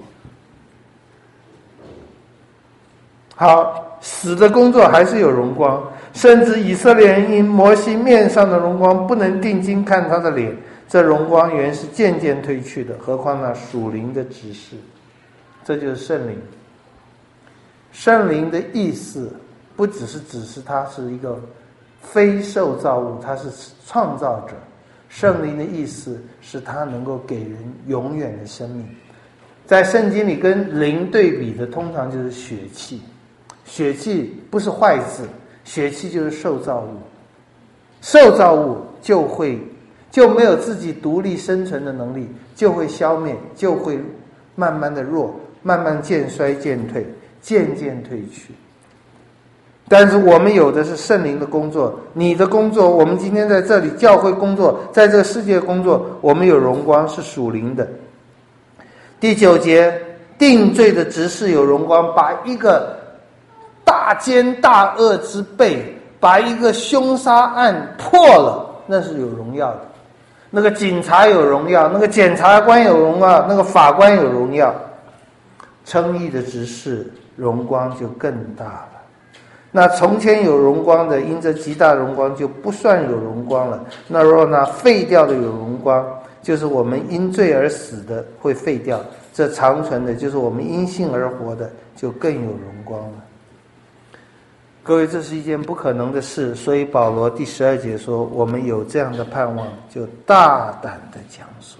好，死的工作还是有荣光，甚至以色列人因摩西面上的荣光不能定睛看他的脸，这荣光原是渐渐褪去的，何况那属灵的指示。这就是圣灵。圣灵的意思不只是指示他是一个非受造物，他是创造者。圣灵的意思是他能够给人永远的生命。在圣经里跟灵对比的通常就是血气。血气不是坏字，血气就是受造物。受造物就没有自己独立生存的能力，就会消灭，就会慢慢的弱，慢慢渐衰渐退，渐渐退去。但是我们有的是圣灵的工作，你的工作，我们今天在这里教会工作，在这个世界工作，我们有荣光，是属灵的。第9节，定罪的执事有荣光，把一个大奸大恶之辈，把一个凶杀案破了，那是有荣耀的。那个警察有荣耀，那个检察官有荣耀，那个法官有荣耀。称义的执事荣光就更大了。那从前有荣光的，因这极大荣光就不算有荣光了。那若那废掉的有荣光，就是我们因罪而死的会废掉，这长存的就是我们因信而活的就更有荣光了。 各位，这是一件不可能的事，所以保罗第12节说，我们有这样的盼望，就大胆的讲说，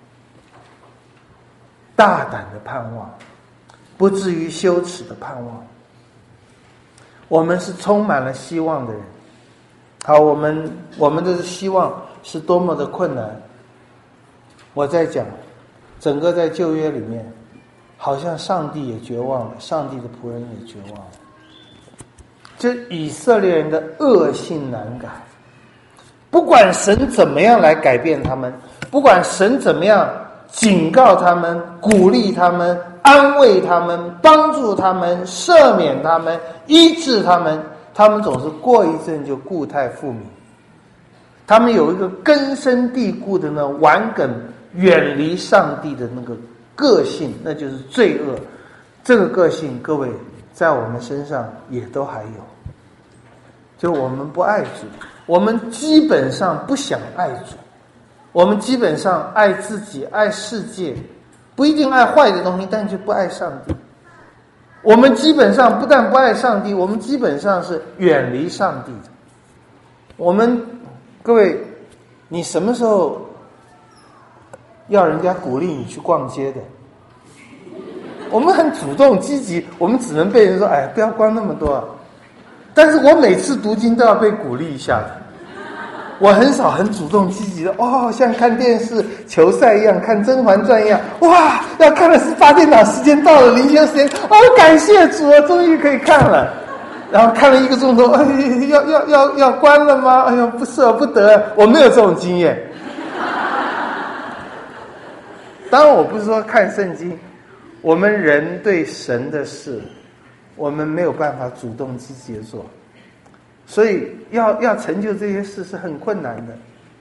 大胆的盼望，不至于羞耻的盼望。我们是充满了希望的人。好，我们的希望是多么的困难。我在讲，整个在旧约里面，好像上帝也绝望了，上帝的仆人也绝望了。就以色列人的恶性难改，不管神怎么样来改变他们，不管神怎么样警告他们、鼓励他们、安慰他们、帮助他们、赦免他们、医治他们，他们总是过一阵就故态复萌。他们有一个根深蒂固的呢顽梗远离上帝的那个个性，那就是罪恶。这个个性，各位在我们身上也都还有，就我们不爱主，我们基本上不想爱主，我们基本上爱自己、爱世界，不一定爱坏的东西，但就不爱上帝。我们基本上不但不爱上帝，我们基本上是远离上帝的。我们各位，你什么时候要人家鼓励你去逛街的？我们很主动积极，我们只能被人说哎，不要逛那么多啊。但是我每次读经都要被鼓励一下的，我很少很主动积极的像看电视球赛一样，看《甄嬛传》一样，哇，要看了18点档，时间到了，灵修时间，感谢主啊，终于可以看了。然后看了1个钟头，要关了吗？哎呦，不舍不得，我没有这种经验。当然我不是说看圣经，我们人对神的事，我们没有办法主动积极的做，所以要成就这些事是很困难的。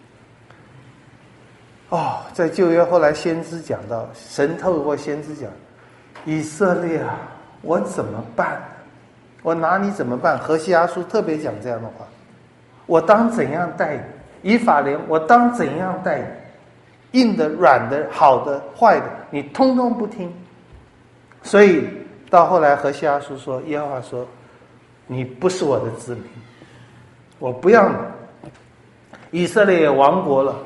在旧约后来先知讲到，神透过先知讲，以色列啊，我怎么办？我拿你怎么办？何西阿书特别讲这样的话，我当怎样待你？以法莲，我当怎样待你？硬的、软的、好的、坏的，你通通不听。所以到后来何西阿书说，耶和华说，你不是我的子民，我不要你。以色列也亡国了，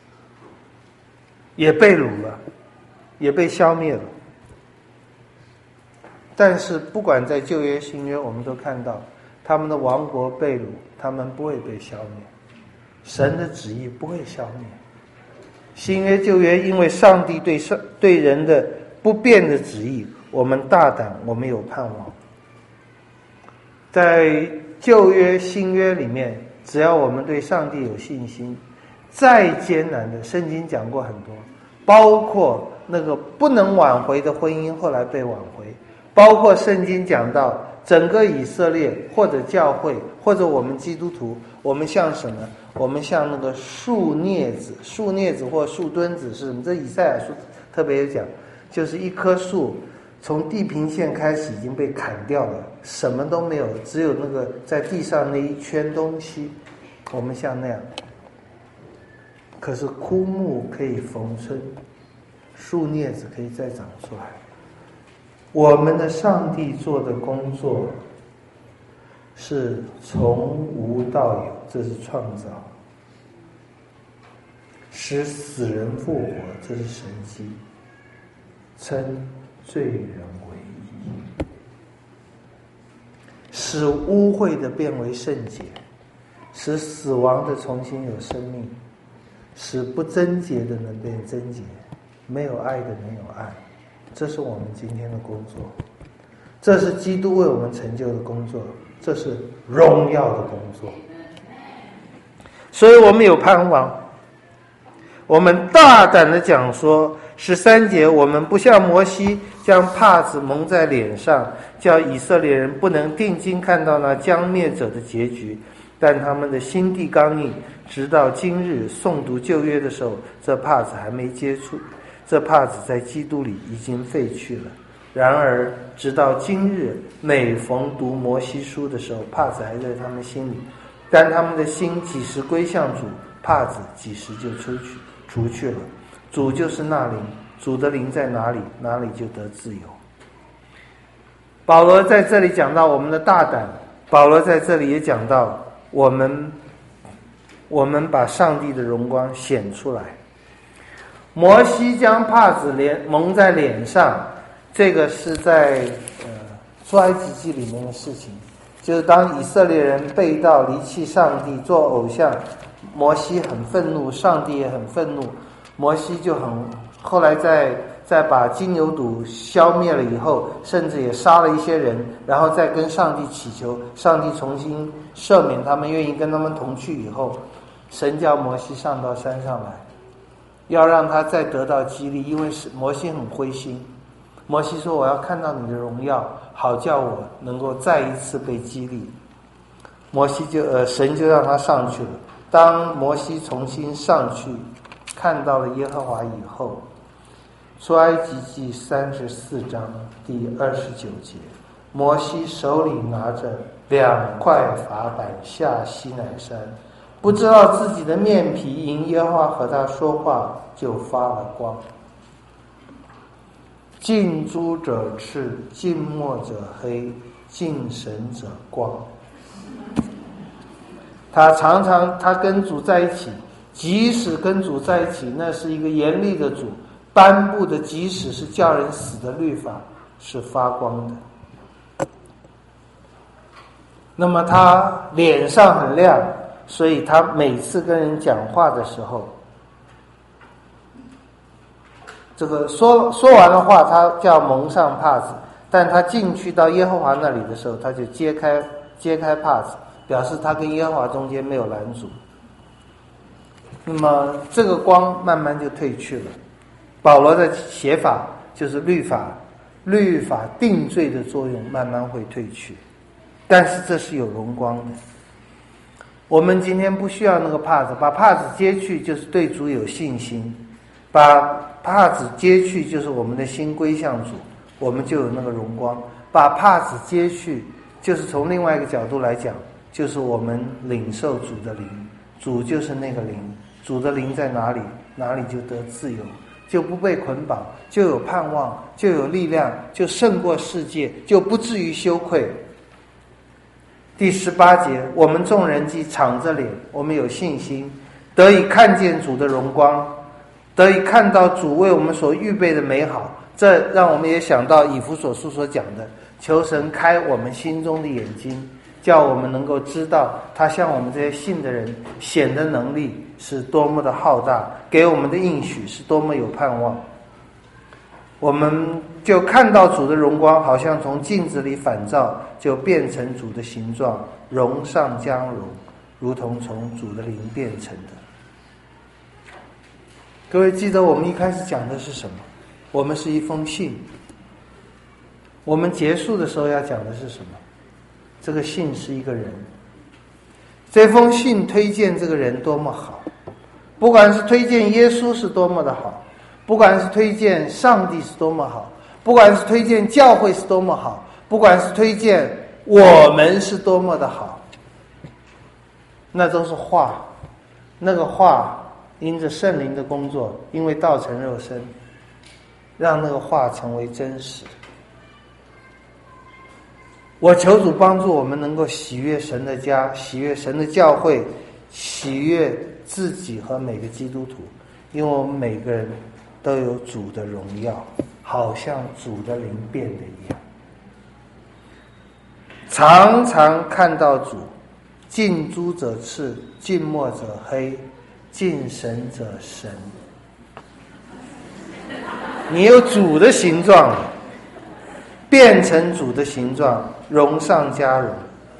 也被掳了，也被消灭了。但是不管在旧约新约，我们都看到他们的亡国被掳，他们不会被消灭，神的旨意不会消灭。新约旧约，因为上帝对人的不变的旨意，我们大胆，我们有盼望。在旧约新约里面，只要我们对上帝有信心，再艰难的，圣经讲过很多，包括那个不能挽回的婚姻后来被挽回，包括圣经讲到整个以色列或者教会或者我们基督徒，我们像什么？我们像那个树镊子或树墩子是什么？这以赛亚书特别有讲，就是一棵树从地平线开始已经被砍掉了，什么都没有，只有那个在地上那一圈东西，我们像那样。可是枯木可以逢春，树镊子可以再长出来。我们的上帝做的工作是从无到有，这是创造；使死人复活，这是神迹；称罪人为义，使污秽的变为圣洁，使死亡的重新有生命，使不贞洁的能变贞洁，没有爱的能有爱。这是我们今天的工作，这是基督为我们成就的工作，这是荣耀的工作。所以我们有盼望，我们大胆的讲说13节，我们不像摩西将帕子蒙在脸上，叫以色列人不能定睛看到那将灭者的结局，但他们的心地刚硬，直到今日诵读旧约的时候，这帕子还没接触，这帕子在基督里已经废去了。然而直到今日，每逢读摩西书的时候，帕子还在他们心里，但他们的心几时归向主，帕子几时就除去了。主就是那灵，主的灵在哪里，哪里就得自由。保罗在这里讲到我们的大胆， 保罗在这里也讲到，我们把上帝的荣光显出来。摩西将帕子蒙在脸上，这个是在出埃及记里面的事情，就是当以色列人背道离弃上帝做偶像，摩西很愤怒，上帝也很愤怒，摩西就后来再把金牛犊消灭了以后，甚至也杀了一些人，然后再跟上帝祈求，上帝重新赦免他们，愿意跟他们同去以后，神叫摩西上到山上来，要让他再得到激励，因为摩西很灰心。摩西说，我要看到你的荣耀，好叫我能够再一次被激励。神就让他上去了。当摩西重新上去看到了耶和华以后，出埃及记34章第29节，摩西手里拿着2块法板下西乃山，不知道自己的面皮因耶和华和他说话就发了光。近朱者赤，近墨者黑，近神者光。他跟主在一起，即使跟主在一起，那是一个严厉的主颁布的，即使是叫人死的律法是发光的。那么他脸上很亮，所以他每次跟人讲话的时候，这个说完了话，他叫蒙上帕子，但他进去到耶和华那里的时候，他就揭开帕子，表示他跟耶和华中间没有拦阻。那么这个光慢慢就退去了。保罗的写法就是律法定罪的作用慢慢会退去，但是这是有荣光的。我们今天不需要那个帕子，把帕子揭去就是对主有信心，把帕子揭去就是我们的心归向主，我们就有那个荣光。把帕子揭去就是从另外一个角度来讲，就是我们领受主的灵，主就是那个灵，主的灵在哪里，哪里就得自由，就不被捆绑，就有盼望，就有力量，就胜过世界，就不至于羞愧。第18节，我们众人既敞着脸，我们有信心，得以看见主的荣光，得以看到主为我们所预备的美好。这让我们也想到以弗所书所讲的，求神开我们心中的眼睛，叫我们能够知道他向我们这些信的人显的能力是多么的浩大，给我们的应许是多么有盼望。我们就看到主的荣光，好像从镜子里反照，就变成主的形状，荣上加荣，如同从主的灵变成的。各位记得我们一开始讲的是什么？我们是一封信。我们结束的时候要讲的是什么？这个信是一个人。这封信推荐这个人多么好，不管是推荐耶稣是多么的好，不管是推荐上帝是多么好，不管是推荐教会是多么好，不管是推荐我们是多么的好，那都是话。那个话因着圣灵的工作，因为道成肉身，让那个话成为真实。我求主帮助我们能够喜悦神的家，喜悦神的教会，喜悦自己和每个基督徒，因为我们每个人都有主的荣耀，好像主的灵变的一样。常常看到主，近朱者赤，近墨者黑，近神者神。你有主的形状，变成主的形状，荣上加荣。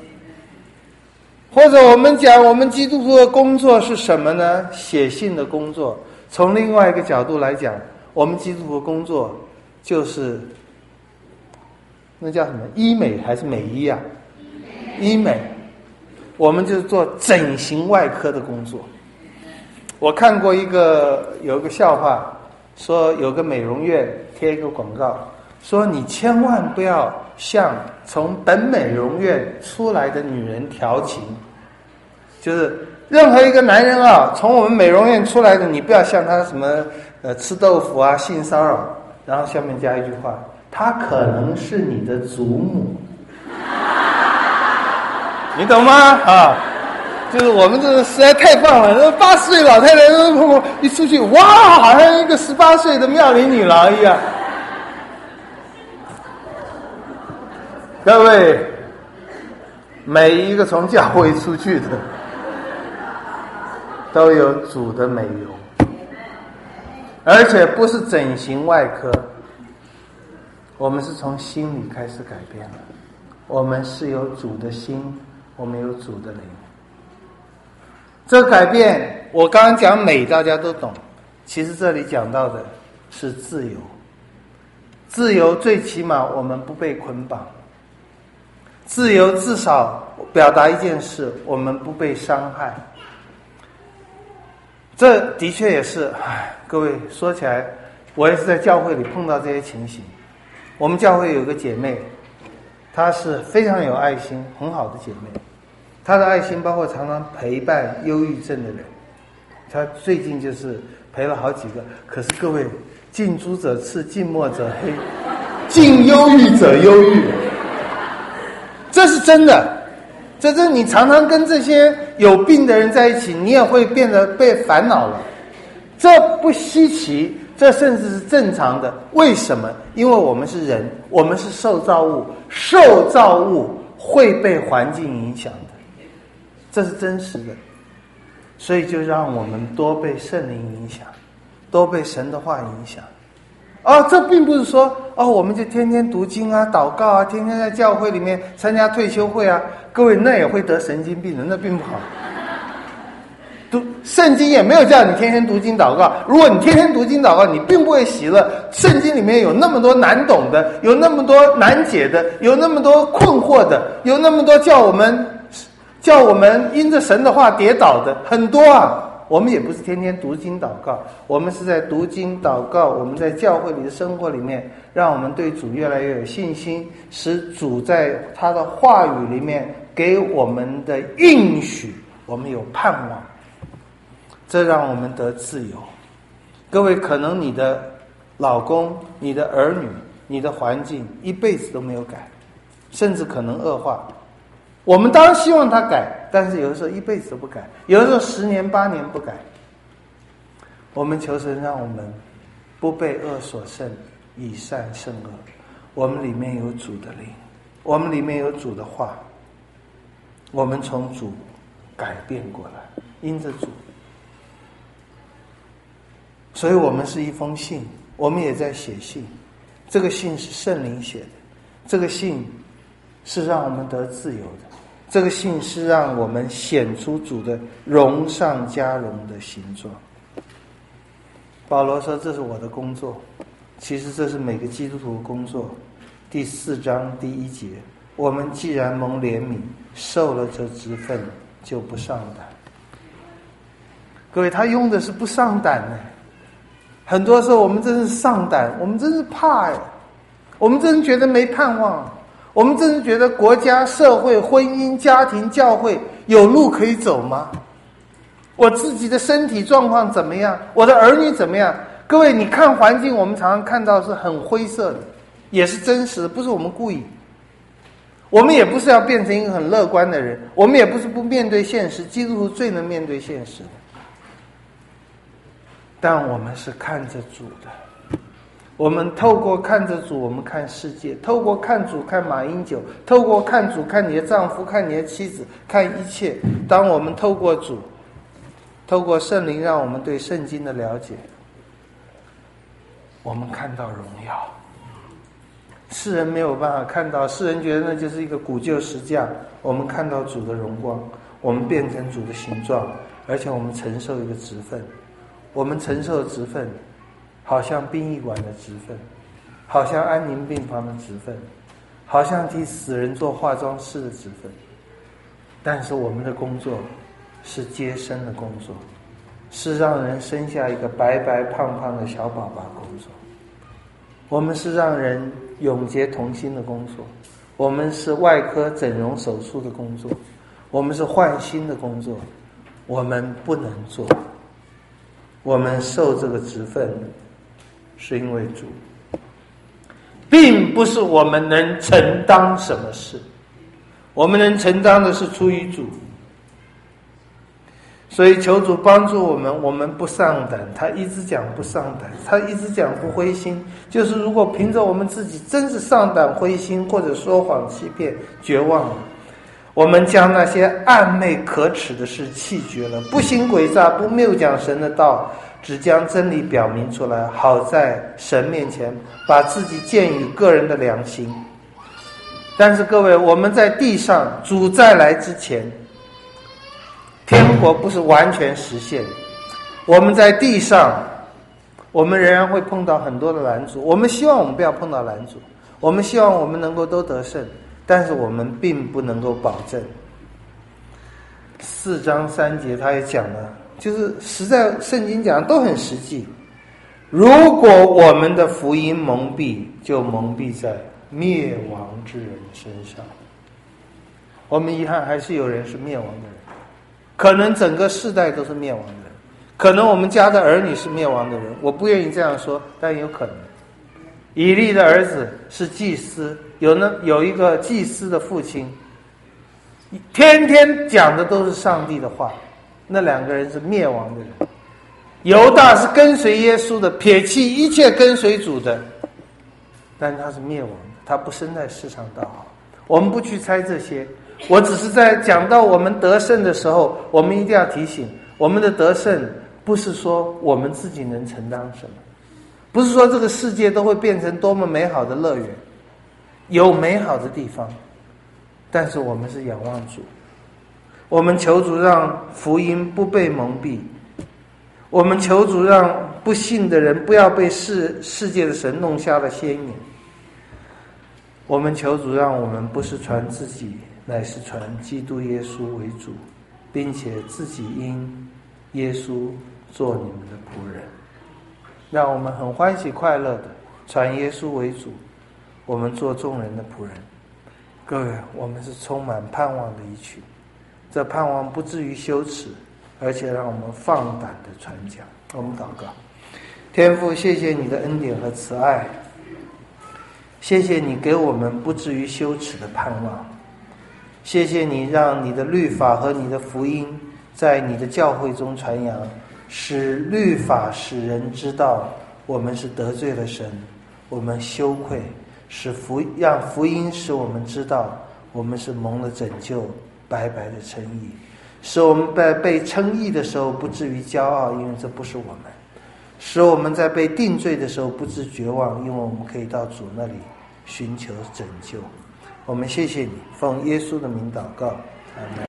或者我们讲，我们基督徒的工作是什么呢？写信的工作。从另外一个角度来讲，我们基督徒的工作就是那叫什么？医美还是美医啊？医美。我们就是做整形外科的工作。我看过有一个笑话，说有个美容院贴一个广告，说你千万不要向从本美容院出来的女人调情，就是任何一个男人啊，从我们美容院出来的，你不要向他什么吃豆腐啊，性骚扰。然后下面加一句话，他可能是你的祖母。 你懂吗？啊，就是我们这个实在太棒了，那80岁老太太一出去，哇，好像一个18岁的妙龄女郎一样。各位，每一个从教会出去的，都有主的美容，而且不是整形外科，我们是从心里开始改变了。我们是有主的心，我们有主的灵。这改变，我刚刚讲美，大家都懂。其实这里讲到的是自由。自由最起码我们不被捆绑。自由至少表达一件事，我们不被伤害。这的确也是，各位说起来，我也是在教会里碰到这些情形。我们教会有个姐妹，她是非常有爱心，很好的姐妹。她的爱心包括常常陪伴忧郁症的人。她最近就是陪了好几个。可是各位，近朱者赤，近墨者黑，近忧郁者忧郁。这是真的，这是你常常跟这些有病的人在一起，你也会变得被烦恼了。这不稀奇，这甚至是正常的。为什么？因为我们是人，我们是受造物，受造物会被环境影响的，这是真实的。所以就让我们多被圣灵影响，多被神的话影响。这并不是说我们就天天读经啊、祷告啊，天天在教会里面参加退休会啊。各位，那也会得神经病的，那并不好。圣经也没有叫你天天读经祷告。如果你天天读经祷告，你并不会喜乐。圣经里面有那么多难懂的，有那么多难解的，有那么多困惑的，有那么多叫我们因着神的话跌倒的，很多啊。我们也不是天天读经祷告，我们是在读经祷告，我们在教会里的生活里面，让我们对主越来越有信心，使主在他的话语里面给我们的应许，我们有盼望，这让我们得自由。各位，可能你的老公、你的儿女、你的环境一辈子都没有改，甚至可能恶化。我们当然希望他改，但是有的时候一辈子都不改，有的时候10年8年不改。我们求神让我们不被恶所胜，以善胜恶。我们里面有主的灵，我们里面有主的话，我们从主改变过来，因着主。所以我们是一封信，我们也在写信。这个信是圣灵写的，这个信是让我们得自由的，这个信是让我们显出主的荣上加荣的形状。保罗说这是我的工作，其实这是每个基督徒的工作。第4章第1节，我们既然蒙怜悯，受了这职分，就不上胆。各位，他用的是不上胆呢。很多时候我们真是上胆，我们真是怕我们真是觉得没盼望，我们真是觉得国家、社会、婚姻、家庭、教会有路可以走吗？我自己的身体状况怎么样？我的儿女怎么样？各位，你看环境，我们常常看到是很灰色的，也是真实的，不是我们故意。我们也不是要变成一个很乐观的人，我们也不是不面对现实，基督徒最能面对现实的。但我们是看着主的，我们透过看着主，我们看世界，透过看主看马英九，透过看主看你的丈夫，看你的妻子，看一切。当我们透过主，透过圣灵让我们对圣经的了解，我们看到荣耀。世人没有办法看到，世人觉得那就是一个古旧石架，我们看到主的荣光，我们变成主的形状，而且我们承受一个职分。我们承受的职分好像殡仪馆的职分，好像安宁病房的职分，好像替死人做化妆师的职分。但是我们的工作是接生的工作，是让人生下一个白白胖胖的小宝宝工作。我们是让人永结同心的工作，我们是外科整容手术的工作，我们是换心的工作。我们不能做，我们受这个职分是因为主，并不是我们能承担什么事。 我们能承担的是出于主。所以求主帮助我们，我们不上胆。他一直讲不上胆，他一直讲不灰心。就是如果凭着我们自己真是上胆灰心，或者说谎欺骗绝望了，我们将那些暗昧可耻的事弃绝了，不行诡诈，不谬讲神的道，只将真理表明出来，好在神面前把自己鉴于个人的良心。但是各位，我们在地上，主再来之前，天国不是完全实现。我们在地上，我们仍然会碰到很多的拦阻。我们希望我们不要碰到拦阻，我们希望我们能够都得胜，但是我们并不能够保证。4章3节他也讲了，就是实在圣经讲的都很实际。如果我们的福音蒙蔽，就蒙蔽在灭亡之人身上。我们遗憾还是有人是灭亡的人，可能整个世代都是灭亡的人，可能我们家的儿女是灭亡的人，我不愿意这样说，但有可能。以利的儿子是祭司，有一个祭司的父亲，天天讲的都是上帝的话，那2个人是灭亡的人。犹大是跟随耶稣的，撇弃一切跟随主的，但他是灭亡的，他不生在世上道好。我们不去猜这些，我只是在讲到我们得胜的时候，我们一定要提醒，我们的得胜不是说我们自己能承担什么，不是说这个世界都会变成多么美好的乐园，有美好的地方，但是我们是仰望主，我们求主让福音不被蒙蔽，我们求主让不信的人不要被世界的神弄瞎了心眼，我们求主让我们不是传自己，乃是传基督耶稣为主，并且自己因耶稣做你们的仆人，让我们很欢喜快乐的传耶稣为主，我们做众人的仆人。各位，我们是充满盼望的一群，这盼望不至于羞耻，而且让我们放胆的传讲。我们祷告。天父，谢谢你的恩典和慈爱，谢谢你给我们不至于羞耻的盼望，谢谢你让你的律法和你的福音在你的教会中传扬，使律法使人知道我们是得罪了神，我们羞愧，让福音使我们知道我们是蒙了拯救，白白的称义，使我们在被称义的时候不至于骄傲，因为这不是我们，使我们在被定罪的时候不致绝望，因为我们可以到主那里寻求拯救。我们谢谢你，奉耶稣的名祷告，阿们。